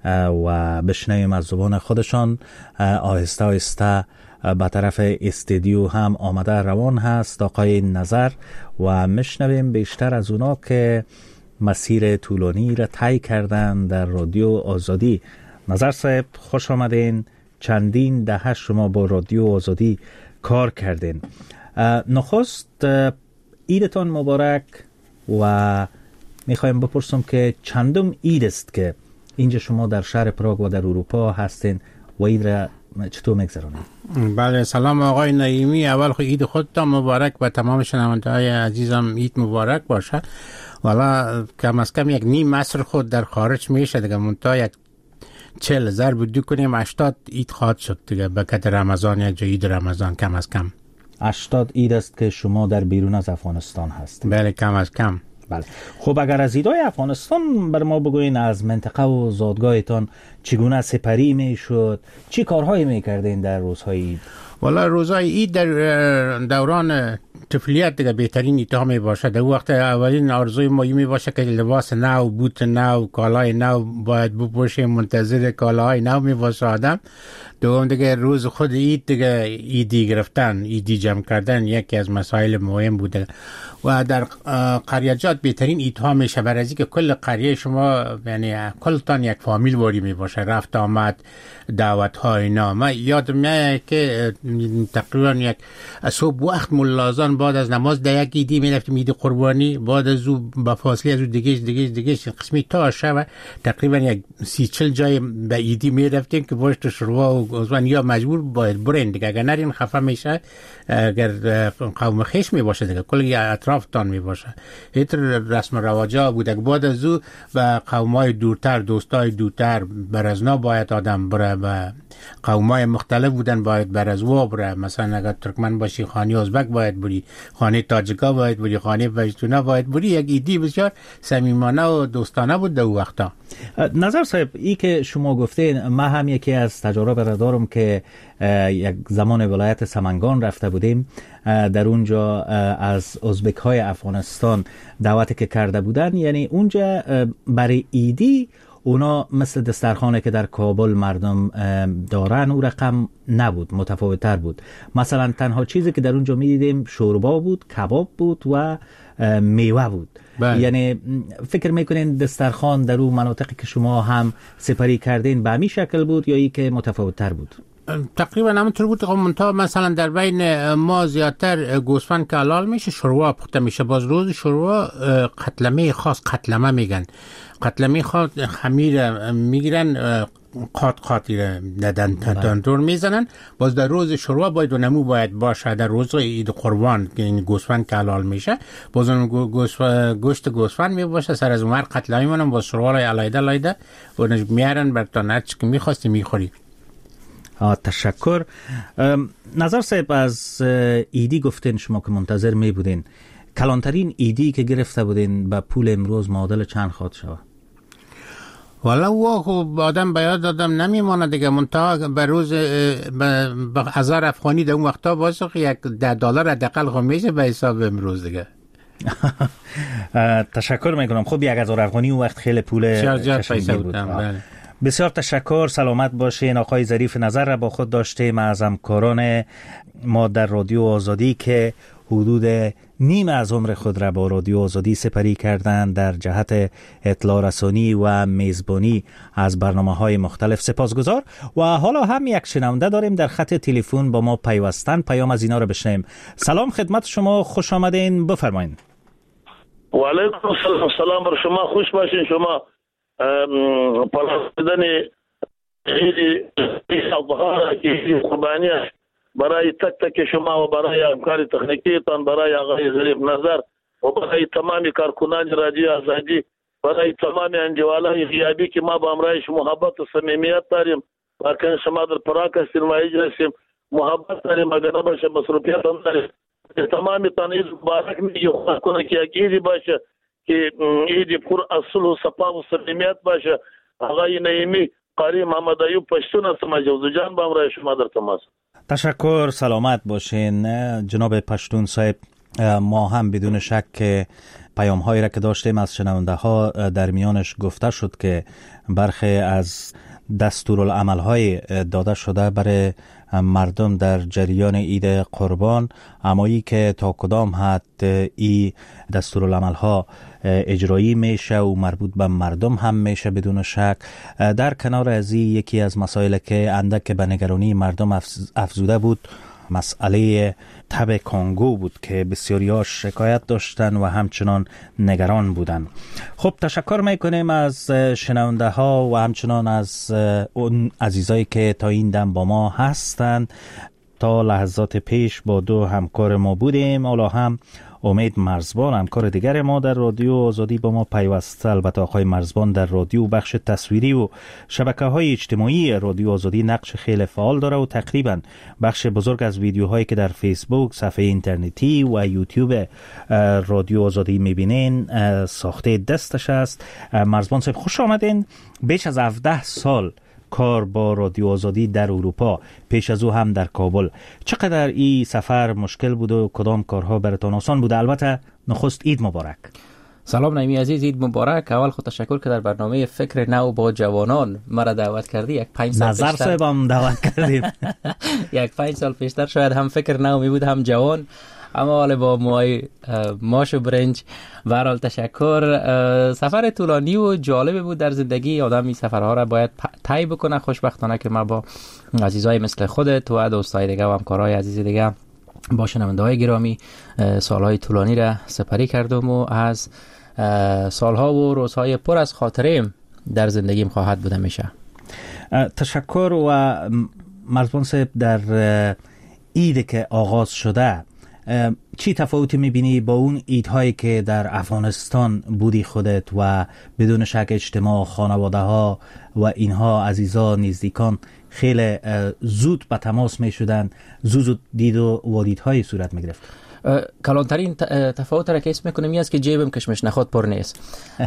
و بشنویم از زبان خودشان. آهسته آهسته به طرف استودیو هم آمده روان هست آقای نظر و مشنویم بیشتر از اونا که مسیر طولانی را طی کردن در رادیو آزادی. نظر صاحب خوش آمدین. چندین دهه شما با رادیو آزادی کار کردین. نخست عیدتان مبارک و میخوایم بپرسم که چندم عید است که اینجا شما در شهر پراگ و در اروپا هستین و عید را چطور میگذرونید؟ بله، سلام آقای نعیمی. اول خود عید خودتان مبارک و تمام شنونده‌های عزیزم عید مبارک باشه. والا کم از کم یک نیم عصر خود در خارج میشه دیگه، منتها یک 40 ضرب 2 کنیم 80 عید خواهد شد دیگه به قدر رمضان، یک جا عید رمضان کم از کم 80 عید است که شما در بیرون از افغانستان هستید. بله کم از کم. بله. خب اگر از ایدای افغانستان بر ما بگوین از منطقه و زادگاهتان چگونه سپری میشد، چی کارهایی میکردین در روزهای عید؟ والا روزهای عید در دوران طفولیت دیگه بهترین ایدها می باشه. در وقت اولین آرزوی ما می باشه که لباس نو، بوت نو، کالای نو باید بپوشیم، منتظر کالاهای نو می باشه آدم. دوم دیگه روز خود عید دیگه ایدی گرفتن، ایدی جمع کردن یکی از مسائل مهم بوده و در قریجات بهترین ایدها میشه برای از اینکه کل قریه شما یعنی کلتان یک فامیل واری می باشه، رفت آمد، دعوت ها اینا. من یادم میاد که تقریبا یک صبح وقت ملازان بعد از نماز در یک ایدی می رفتیم، عید قربانی، بعد از او با فاصله از او دیگه قسمی تا شب تقریبا یک 30-40 جای به ایدی می رفتیم که باش تو شروع و گوزوان یا مجبور باید برین دیگه، اگر نرین خفه میشه، اگر قوم خیش می باشه دیگه کل اطرافتان می باشه. هیتر رسم رواجا بوده. بعد از او و قومای دورتر، دوستای دورتر برازنا باید آدم بره و قومای مختلف بودن باید برازوا بره. مثلا اگر ترکمن باشی خانه ازبک باید بری، خانه تاجیکا باید بری، خانه پشتونا باید بری. یک ایدی بسیار صمیمانه و دوستانه بود در وقتا. نظر صاحب، ای که شما گفتین، من هم یکی از تجارب را دارم که یک زمان ولایت سمنگان رفته بودیم، در اونجا از ازبک های افغانستان دعوتی که کرده بودن، یعنی اونجا برای ایدی اونا مثل دسترخانه که در کابل مردم دارن او رقم نبود، متفاوت‌تر بود. مثلا تنها چیزی که در اونجا می‌دیدیم شوربا بود، کباب بود و میوه بود. یعنی فکر میکنین دسترخوان در اون مناطقی که شما هم سپری کردین به همین شکل بود یا ای که متفاوت‌تر بود؟ تقریبا همونطور بود. منتها مثلا در بین ما زیادتر گوسفند که حلال میشه شوروا پخته میشه. باز روز شوروا قتلمه خاص، قتلمه میگن، قتلمه خاص خمیر میگیرن، قاطی دادن تندور میزنن. باز در روز شوروا باید و نمو باید باشه. در روز عید قربان که این گوسفند که حلال میشه باز گوشت گوسفند می باشه. سر از عمر قتلمه میمونن، باز شوروا علایده و میارن براتون هر چی که میخواستی میخوری. تشکر. نظر صاحب، از ایدی گفتین شما که منتظر می بودین، کلانترین ایدی که گرفته بودین به پول امروز معادل چند خواهد شود؟ والا خب آدم به یاد آدم نمیمانه دیگه، منتها به روز به 1000 افغانی در اون وقتا باشه یک $10 حداقل خب میشه به حساب امروز دیگه. تشکر میکنم. خب 1000 افغانی اون وقت خیلی پول قشنگی بود. بسیار تشکر. سلامت باشین. آقای ظریف نظر را با خود داشتیم از همکاران ما در رادیو آزادی که حدود نیم از عمر خود را با رادیو آزادی سپری کردند در جهت اطلاع رسانی و میزبانی از برنامه‌های مختلف. سپاسگزار. و حالا هم یک شنونده داریم در خط تلفن با ما پیوستن، پیام از اینا رو بشنویم. سلام خدمت شما، خوش آمدین، بفرمایید. و علیکم السلام. سلام بر شما، خوش باشین. شما پرستدن عید قربانی برای تک تک شما و برای همکار تکنیکیتان، برای آقای ظریف نظر و برای تمامی کارکنان رادیو آزادی، برای تمامی انجوالای غیابی که ما با امرایش محبت و صمیمیت داریم. واقعا شما در پراگ هستیم و اینجا هستیم، محبت داریم، اگر نباشه مصروفیت هم داریم. تمامی تان عید مبارک میگیم، خدا کنه که یک عیدی باشه که عید پر اصل و صفا و صمیمیت باشه. آقای نعیمی قاری محمد ایوب پشتون هستم از جوزجان با امرای شما در تماس. تشکر. سلامت باشین جناب پشتون صاحب. ما هم بدون شک پیام هایی را که داشتیم از شنونده ها در میانش گفته شد که برخی از دستورالعمل های داده شده برای مردم در جریان عید قربان، امایی که تا کدام حد این دستورالعمل ها اجرایی میشه و مربوط به مردم هم میشه بدون شک. در کنار از این یکی از مسائل که اندک به نگرانی مردم افزوده بود مسئله تب کانگو بود که بسیاری‌ها شکایت داشتن و همچنان نگران بودن. خب تشکر میکنیم از شنونده ها و همچنان از اون عزیزایی که تا این دم با ما هستند. تا لحظات پیش با دو همکار ما بودیم. حالا هم امید مرزبان همکار دیگر ما در رادیو آزادی با ما پیوسته. البته آقای مرزبان در رادیو بخش تصویری و شبکه‌های اجتماعی رادیو آزادی نقش خیلی فعال داره و تقریبا بخش بزرگ از ویدیوهایی که در فیسبوک، صفحه اینترنتی و یوتیوب رادیو آزادی میبینین ساخته دستش است. مرزبان صاحب خوش آمدین. بیش از 17 سال کار با رادیو آزادی در اروپا، پیش از او هم در کابل. چقدر این سفر مشکل بود و کدام کارها براتون آسان بود؟ البته نخست عید مبارک. سلام نعیمی عزیز، عید مبارک. اول خود تشکر که در برنامه فکر نو با جوانان مرا دعوت کردی. یک 5 سال نظر صاحب هم دعوت کردیم. یک 5 سال پیشتر شاید هم فکر نو می بود هم جوان، اما حالا با موهای ماش و برنج. برحال تشکر. سفر طولانی و جالب بود در زندگی. آدم این سفرها را باید طی بکنه. خوشبختانه که ما با عزیزای مثل خودت و دوستای دیگه و همکارای عزیز دیگه با شنونده‌های گرامی سالهای طولانی را سپری کردم و از سالها و روزهای پر از خاطره در زندگیم خواهد بوده میشه. تشکر. و مرزبان صاحب در عید که آغاز شده چی تفاوتی میبینی با اون عیدهایی که در افغانستان بودی خودت و بدون شک اجتماع خانواده ها و اینها عزیزا نزدیکان خیلی زود به تماس میشدن، زود دید و والیدهای صورت میگرفت؟ کلانترین تفاوت را که اسم میکنم این است که جیبم کشمش نخود پر نیست.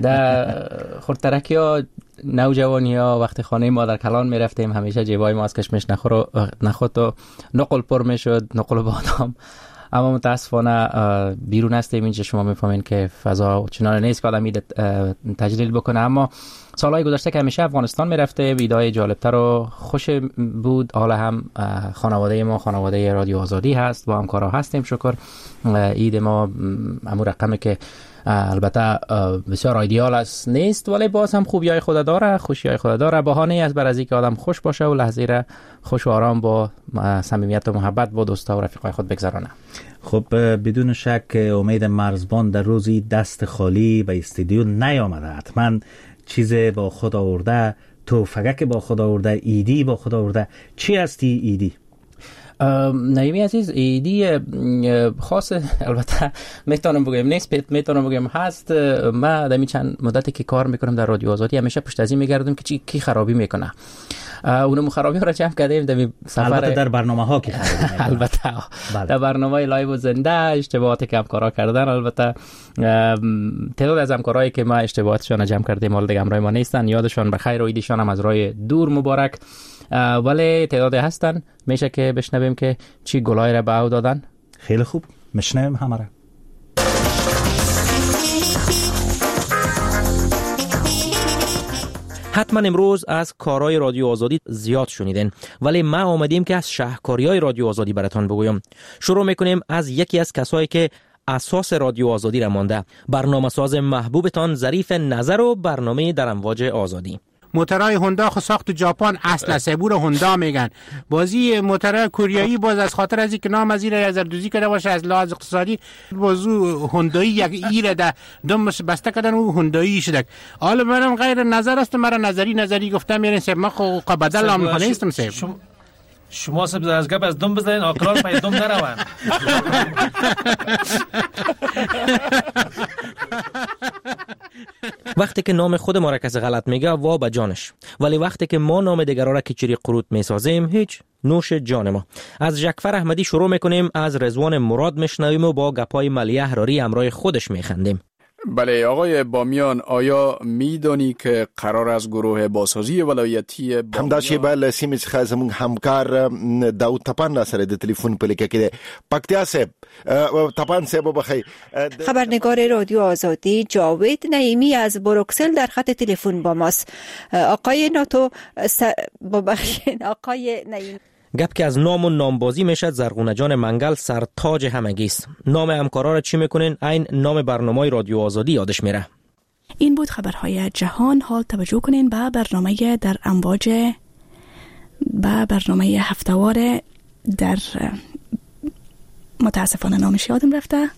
در خردترکی ها نوجوانی ها وقتی خانه ما در کلان میرفتیم همیشه جیبای ما از کشمش نخود و نقل پر میشد، نقل و بادام. اما متاسفانه بیرون هستیم اینجا شما میفهمین که فضا چنان نیست که آدم ایده تجلیل بکنه. اما سالهای گذشته که همیشه افغانستان میرفته ایدهای جالبتر و خوش بود. حالا هم خانواده ما خانواده رادیو آزادی هست، با همکارا هستیم. شکر عید ما امور رقمی که البته بسیار ایدئال است نیست، ولی باز هم خوبیای خود داره، خوشیای خود داره. بهانه است بر از اینکه آدم خوش باشه و لحظه را خوش و آرام با صمیمیت و محبت با دوستا و رفیقای خود بگذرانه. خب بدون شک امید مرزبان در روزی دست خالی به استودیو نیامده. حتما چیز با خود آورده، توفقک با خود آورده، ایدی با خود آورده. چی هستی ایدی؟ نعیمی عزیز، ایدی خاص البته میتونم بگم نیست، میتونم بگم هست. ما دمی چند مدتی که کار میکنم در رادیو آزادی همیشه پشت از این میگردم که کی خرابی میکنه. اونم خرابی را جمع کردیم دمی سفر. البته در برنامه ها که خرابی البته در برنامه لایو و زنده اشتباهاتی که همکارا کردن، البته تعداد از همکارایی که ما اشتباهاتشون جمع کردیم حال دیگه همراه ما نیستن، یادشون بخیر و ایدیشون هم از راه دور مبارک. ولی تعداد هستن. میشه که بشنویم که چی گلای را به او دادن. خیلی خوب، میشنویم همه را. حتما امروز از کارهای رادیو آزادی زیاد شنیدین، ولی ما آمدیم که از شهرکاری‌های رادیو آزادی براتون بگویم. شروع میکنیم از یکی از کسایی که اساس رادیو آزادی را مانده، برنامه‌ساز محبوبتان ظریف نظر و برنامه در امواج آزادی. موترهای هوندا خو ساخت جاپان اصل سبور هوندا میگن. بازی موترهای کوریایی باز از خاطر از اینکه نام از این ازردوزی کرده باشه از لحاظ اقتصادی بازو هوندایی یک ایره ده دمش بسته کردن و هوندایی شده. حالا منم غیر نظر است، مرا نظری گفتم میرین سب ما خو بدل آمریکا نیستم سب. شما سب از گپ از دم بزنین آکران پای دم نروان. وقتی که نام خود ما را کسی غلط میگه وا به جانش، ولی وقتی که ما نام دیگران را کچری قروت میسازیم هیچ، نوش جان ما. از جعفر احمدی شروع میکنیم، از رضوان مراد میشنویم و با گپای ملیه احراری همراه خودش میخندیم. بله آقای بامیان، آیا میدانی که قرار از گروه بازسازی ولایتی همداشی بله سیمز خازمون همکار داود تپان سره د تلیفون پلیکه کده پکتیا صاحب تپان صاحب بخیر. خبرنگار رادیو آزادی جاوید نعیمی از بروکسل در خط تلفن با ماست. آقای ناتو آقای نعیمی، گپ که از نام و نامبازی میشد زرغونه جان منگل سرتاج همگی است. نام همکارا را چی میکنین؟ این نام برنامه رادیو آزادی یادش میره. این بود خبرهای جهان. حال توجه کنین به برنامه در امواج، به برنامه هفتهوار در متاسفانه نامش یادم رفته.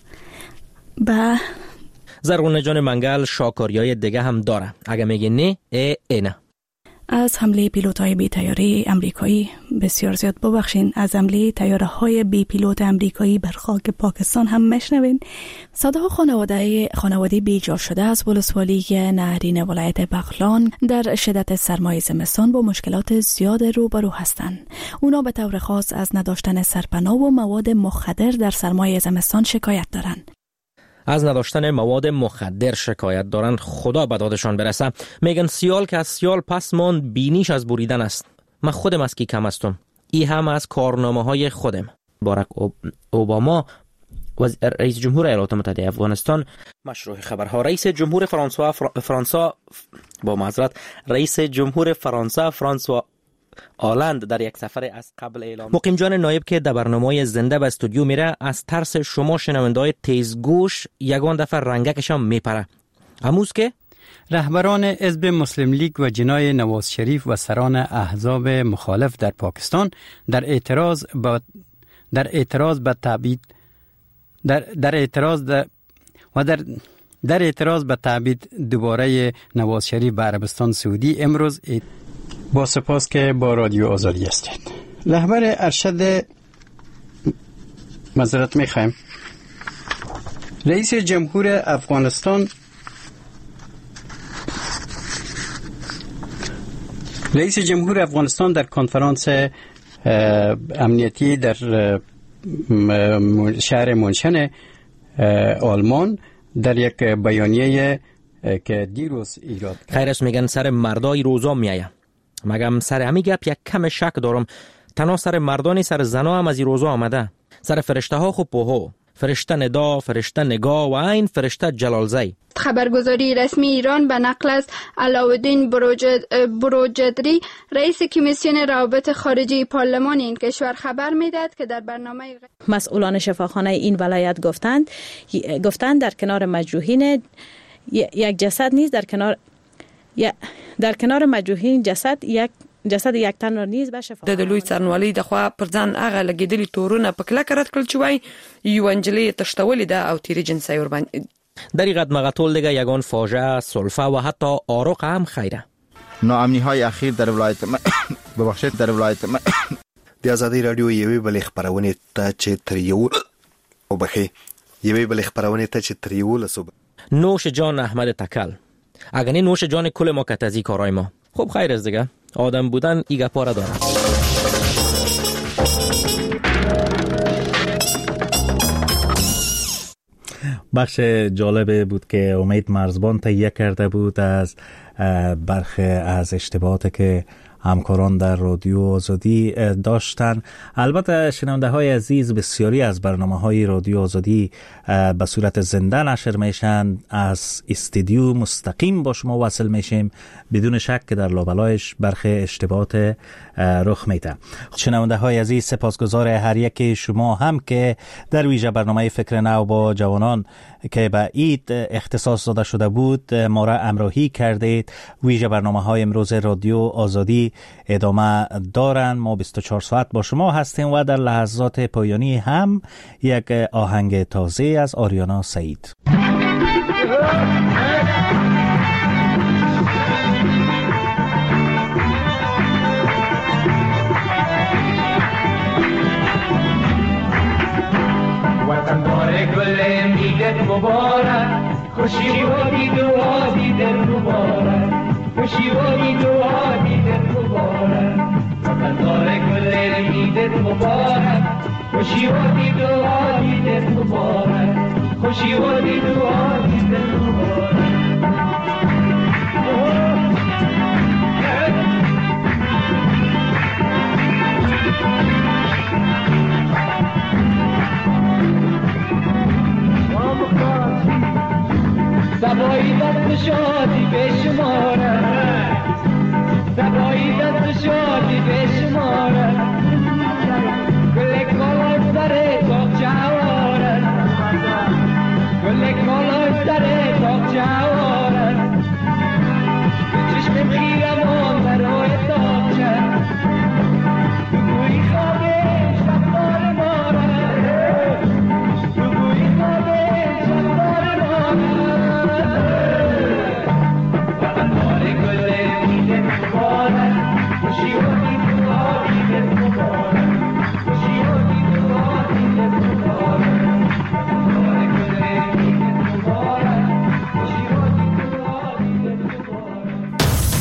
زرغونه جان منگل شاکاریای دیگه هم داره. اگه میگی نه نه. از حمله پیلوت‌های بی طیاره آمریکایی بسیار زیاد ببخشین، از حمله طیاره‌های بی پیلوت آمریکایی بر خاک پاکستان هم میشنوین. صداها خانواده بیجا شده از ولسوالی نهرین ولایت بغلان در شدت سرمای زمستان با مشکلات زیاد روبرو هستند. اونا به طور خاص از نداشتن سرپناه و مواد مخدر در سرمای زمستان شکایت دارند. از نداشتن مواد مخدر شکایت دارن، خدا به دادشان برسه. میگن سیال که از سیال پس ماند، بینیش از بریدن است. من خودم از کی کم هستم. ای هم از کارنامه های خودم. باراک اوباما رئیس جمهور ایالات متحده افغانستان مشروع خبرها. رئیس جمهور فرانسه فرانسوا آلند در یک سفر از قبل اعلام. مقیم جان نایب که در برنامه زنده به استودیو میره، از ترس شما شنونده‌های تیزگوش یگان دفعه رنگکشان میپره. اموز که رهبران حزب مسلم لیگ و جنای نواز شریف و سران احزاب مخالف در پاکستان در اعتراض به تعبید دوباره نواز شریف به عربستان سعودی امروز با سپاس که با رادیو آزادی هستید. رهبر ارشد معذرت میخوایم رئیس جمهور افغانستان در کنفرانس امنیتی در شهر مونشن آلمان در یک بیانیه که دیروز ایراد کرد. خیر است. میگن سر مردای روزا میایه. مگم سر همی گپ یک کم شک دارم. تنها سر مردانی سر زنا هم از این روزا آمده. سر فرشته ها خوب پوهو، فرشته ندا، فرشته نگاه و این فرشته جلالزی. خبرگزاری رسمی ایران به نقل از علاءالدین بروجردی رئیس کمیسیون روابط خارجی پارلمان این کشور خبر میداد که در برنامه مسئولان شفاخانه این ولایت گفتند در کنار مجروحین یک جسد نیز در کنار مجروحین جسد یک تن نیز به شفاخانه د لوی څرنوالي د خوا پر ځان هغه لګیدلی تورونه په کلکه رد کړل چې وای یو انجلی تشتولې ده او تیری جنسي ور باندې در این قد مقتول دیگه یگان فاجعه، سلفه و حتی آرق هم خیره. ناامنی های اخیر در ولایت د آزادۍ رادیو یوې بلې خپرونې ته چې تر 11 نوش جان احمد تکل. اگر نه نوش جان کل ما کتازی کارای ما. خب خیر است دیگه. آدم بودن ایگه پاره داره. بخش جالب بود که امید مرزبان تهیه کرده بود از برخی از اشتباهاتی که همکاران در رادیو آزادی داشتن. البته شنونده های عزیز، بسیاری از برنامه های رادیو آزادی به صورت زنده نشر میشن. از استودیو مستقیم با شما وصل میشیم، بدون شک که در لابلایش برخی اشتباهات رخ میده. شنونده های عزیز، سپاسگزار هر یک شما هم که در ویژه برنامه فکر نو با جوانان که به عید اختصاص داده شده بود ما را همراهی کردید. ویژه برنامه های امروز رادیو آزادی ادامه دارن. ما 24 ساعت با شما هستیم و در لحظات پایانی هم یک آهنگ تازه از آریانا سعید. وطن بار گل میدت مبارک، خوشی و دید و دیدن مبارک، خوشی و دید و دیدن مبارک. وطن بار گل میدت مبارک، خوشی و دید و دیدن مبارک، خوشی و دید و دیدن مبارک. سبایی دست شادی به شماره، سبایی دست شادی به شماره.